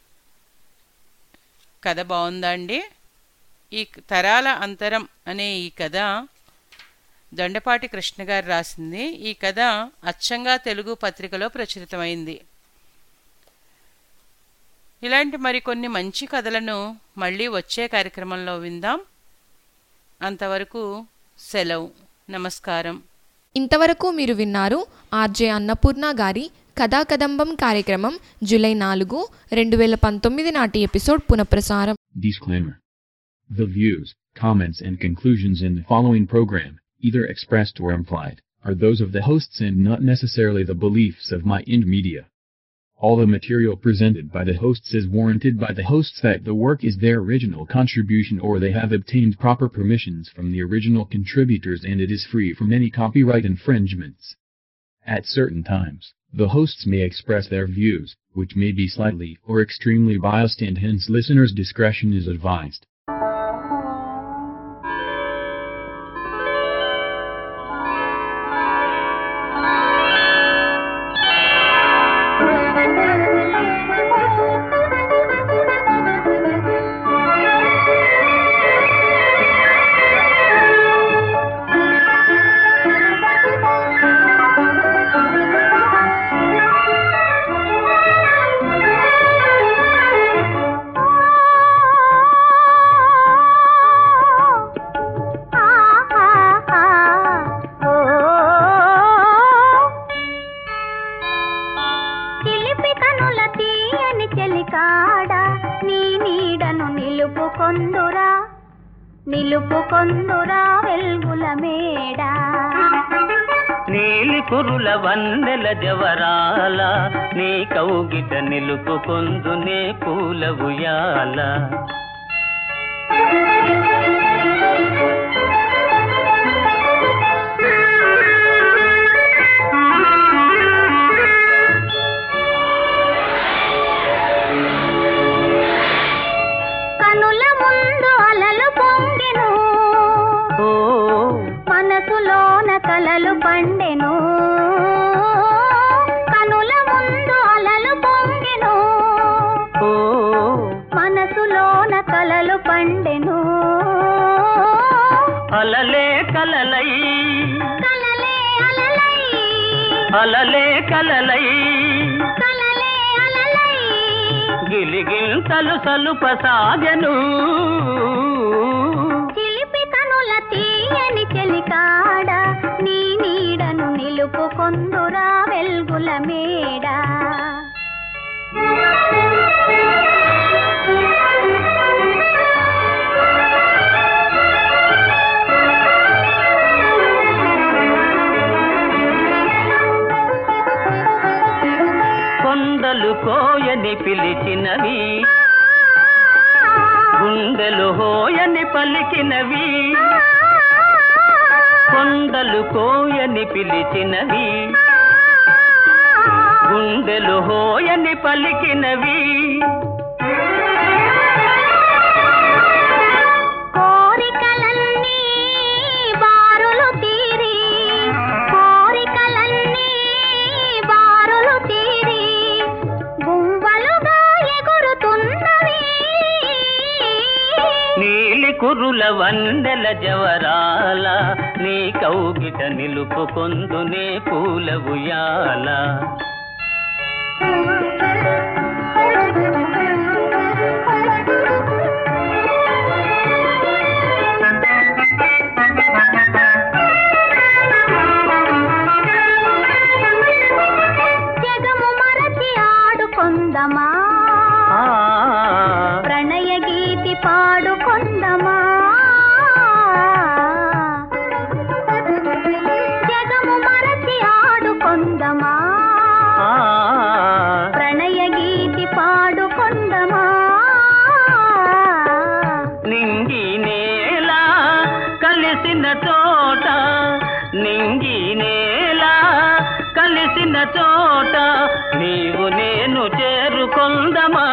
కథ బాగుందా అండి? ఈ తరాల అంతరం అనే ఈ కథ దొండపాటి కృష్ణ గారు రాసింది. ఈ కథ అచ్చంగా తెలుగు పత్రికలో ప్రచురితమైంది. ఇలాంటి మరికొన్ని మంచి కథలను మళ్ళీ వచ్చే కార్యక్రమంలో విందాం. అంతవరకు సెలవు. నమస్కారం. ఇంతవరకు మీరు విన్నారు ఆర్జే అన్నపూర్ణ గారి కథాకదంబం కార్యక్రమం జూలై నాలుగు రెండు వేల పంతొమ్మిది నాటి ఎపిసోడ్ పునఃప్రసారం. Disclaimer. The views, comments and conclusions in the following program, either expressed or implied, are those of the hosts and not necessarily the beliefs of Mind Media. All the material presented by the hosts is warranted by the hosts that the work is their original contribution or they have obtained proper permissions from the original contributors and it is free from any copyright infringements. At certain times, the hosts may express their views, which may be slightly or extremely biased and hence listeners' discretion is advised. కురుల వన్నెల జవరాల నీ కౌగిట నిలుపుకొందునే పూల ఉయ్యాల. కనుల ముందు అలలు పొంగెను, మనసులోన కలలు పండెను. కనుల ముందు అలలు పొంగెను, మనసులోన కలలు పండెను. అలలే కలలై కలలే అలలై, అలలే కలలై కలలే అలలై, గిలిగిల్తలు సలుపసాగెను. చిలిపి కనుల తీయని చెలికాడ నీ నీడను నిలుపుకొందురా వెల్గుల మేడ. కొండలు కోయని పిలిచినవి గుండెలు హోయని పలికినవి కొండలు కోయని పిలిచినవి గుండెలు హోయని పలికినవి కోరికలన్నీ బారులు తీరి కోరికలన్నీ బారులు తీరి గుంవలుగా ఎగురుతున్నవి నీలి కురుల వందెల జవరాల నీ కౌగిట నిలుపుకొందునే పూల ఉయ్యాల జగము మరచి ఆడుకొందమా ప్రణయ గీతి పాడుకొందమా జగము మరచి ఆడుకొందమా ప్రణయ గీతి పాడుకొందమా నింగి నేల కలిసిన చోట నింగి నేల కలిసిన చోట నీవు నేను చేరుకొందమా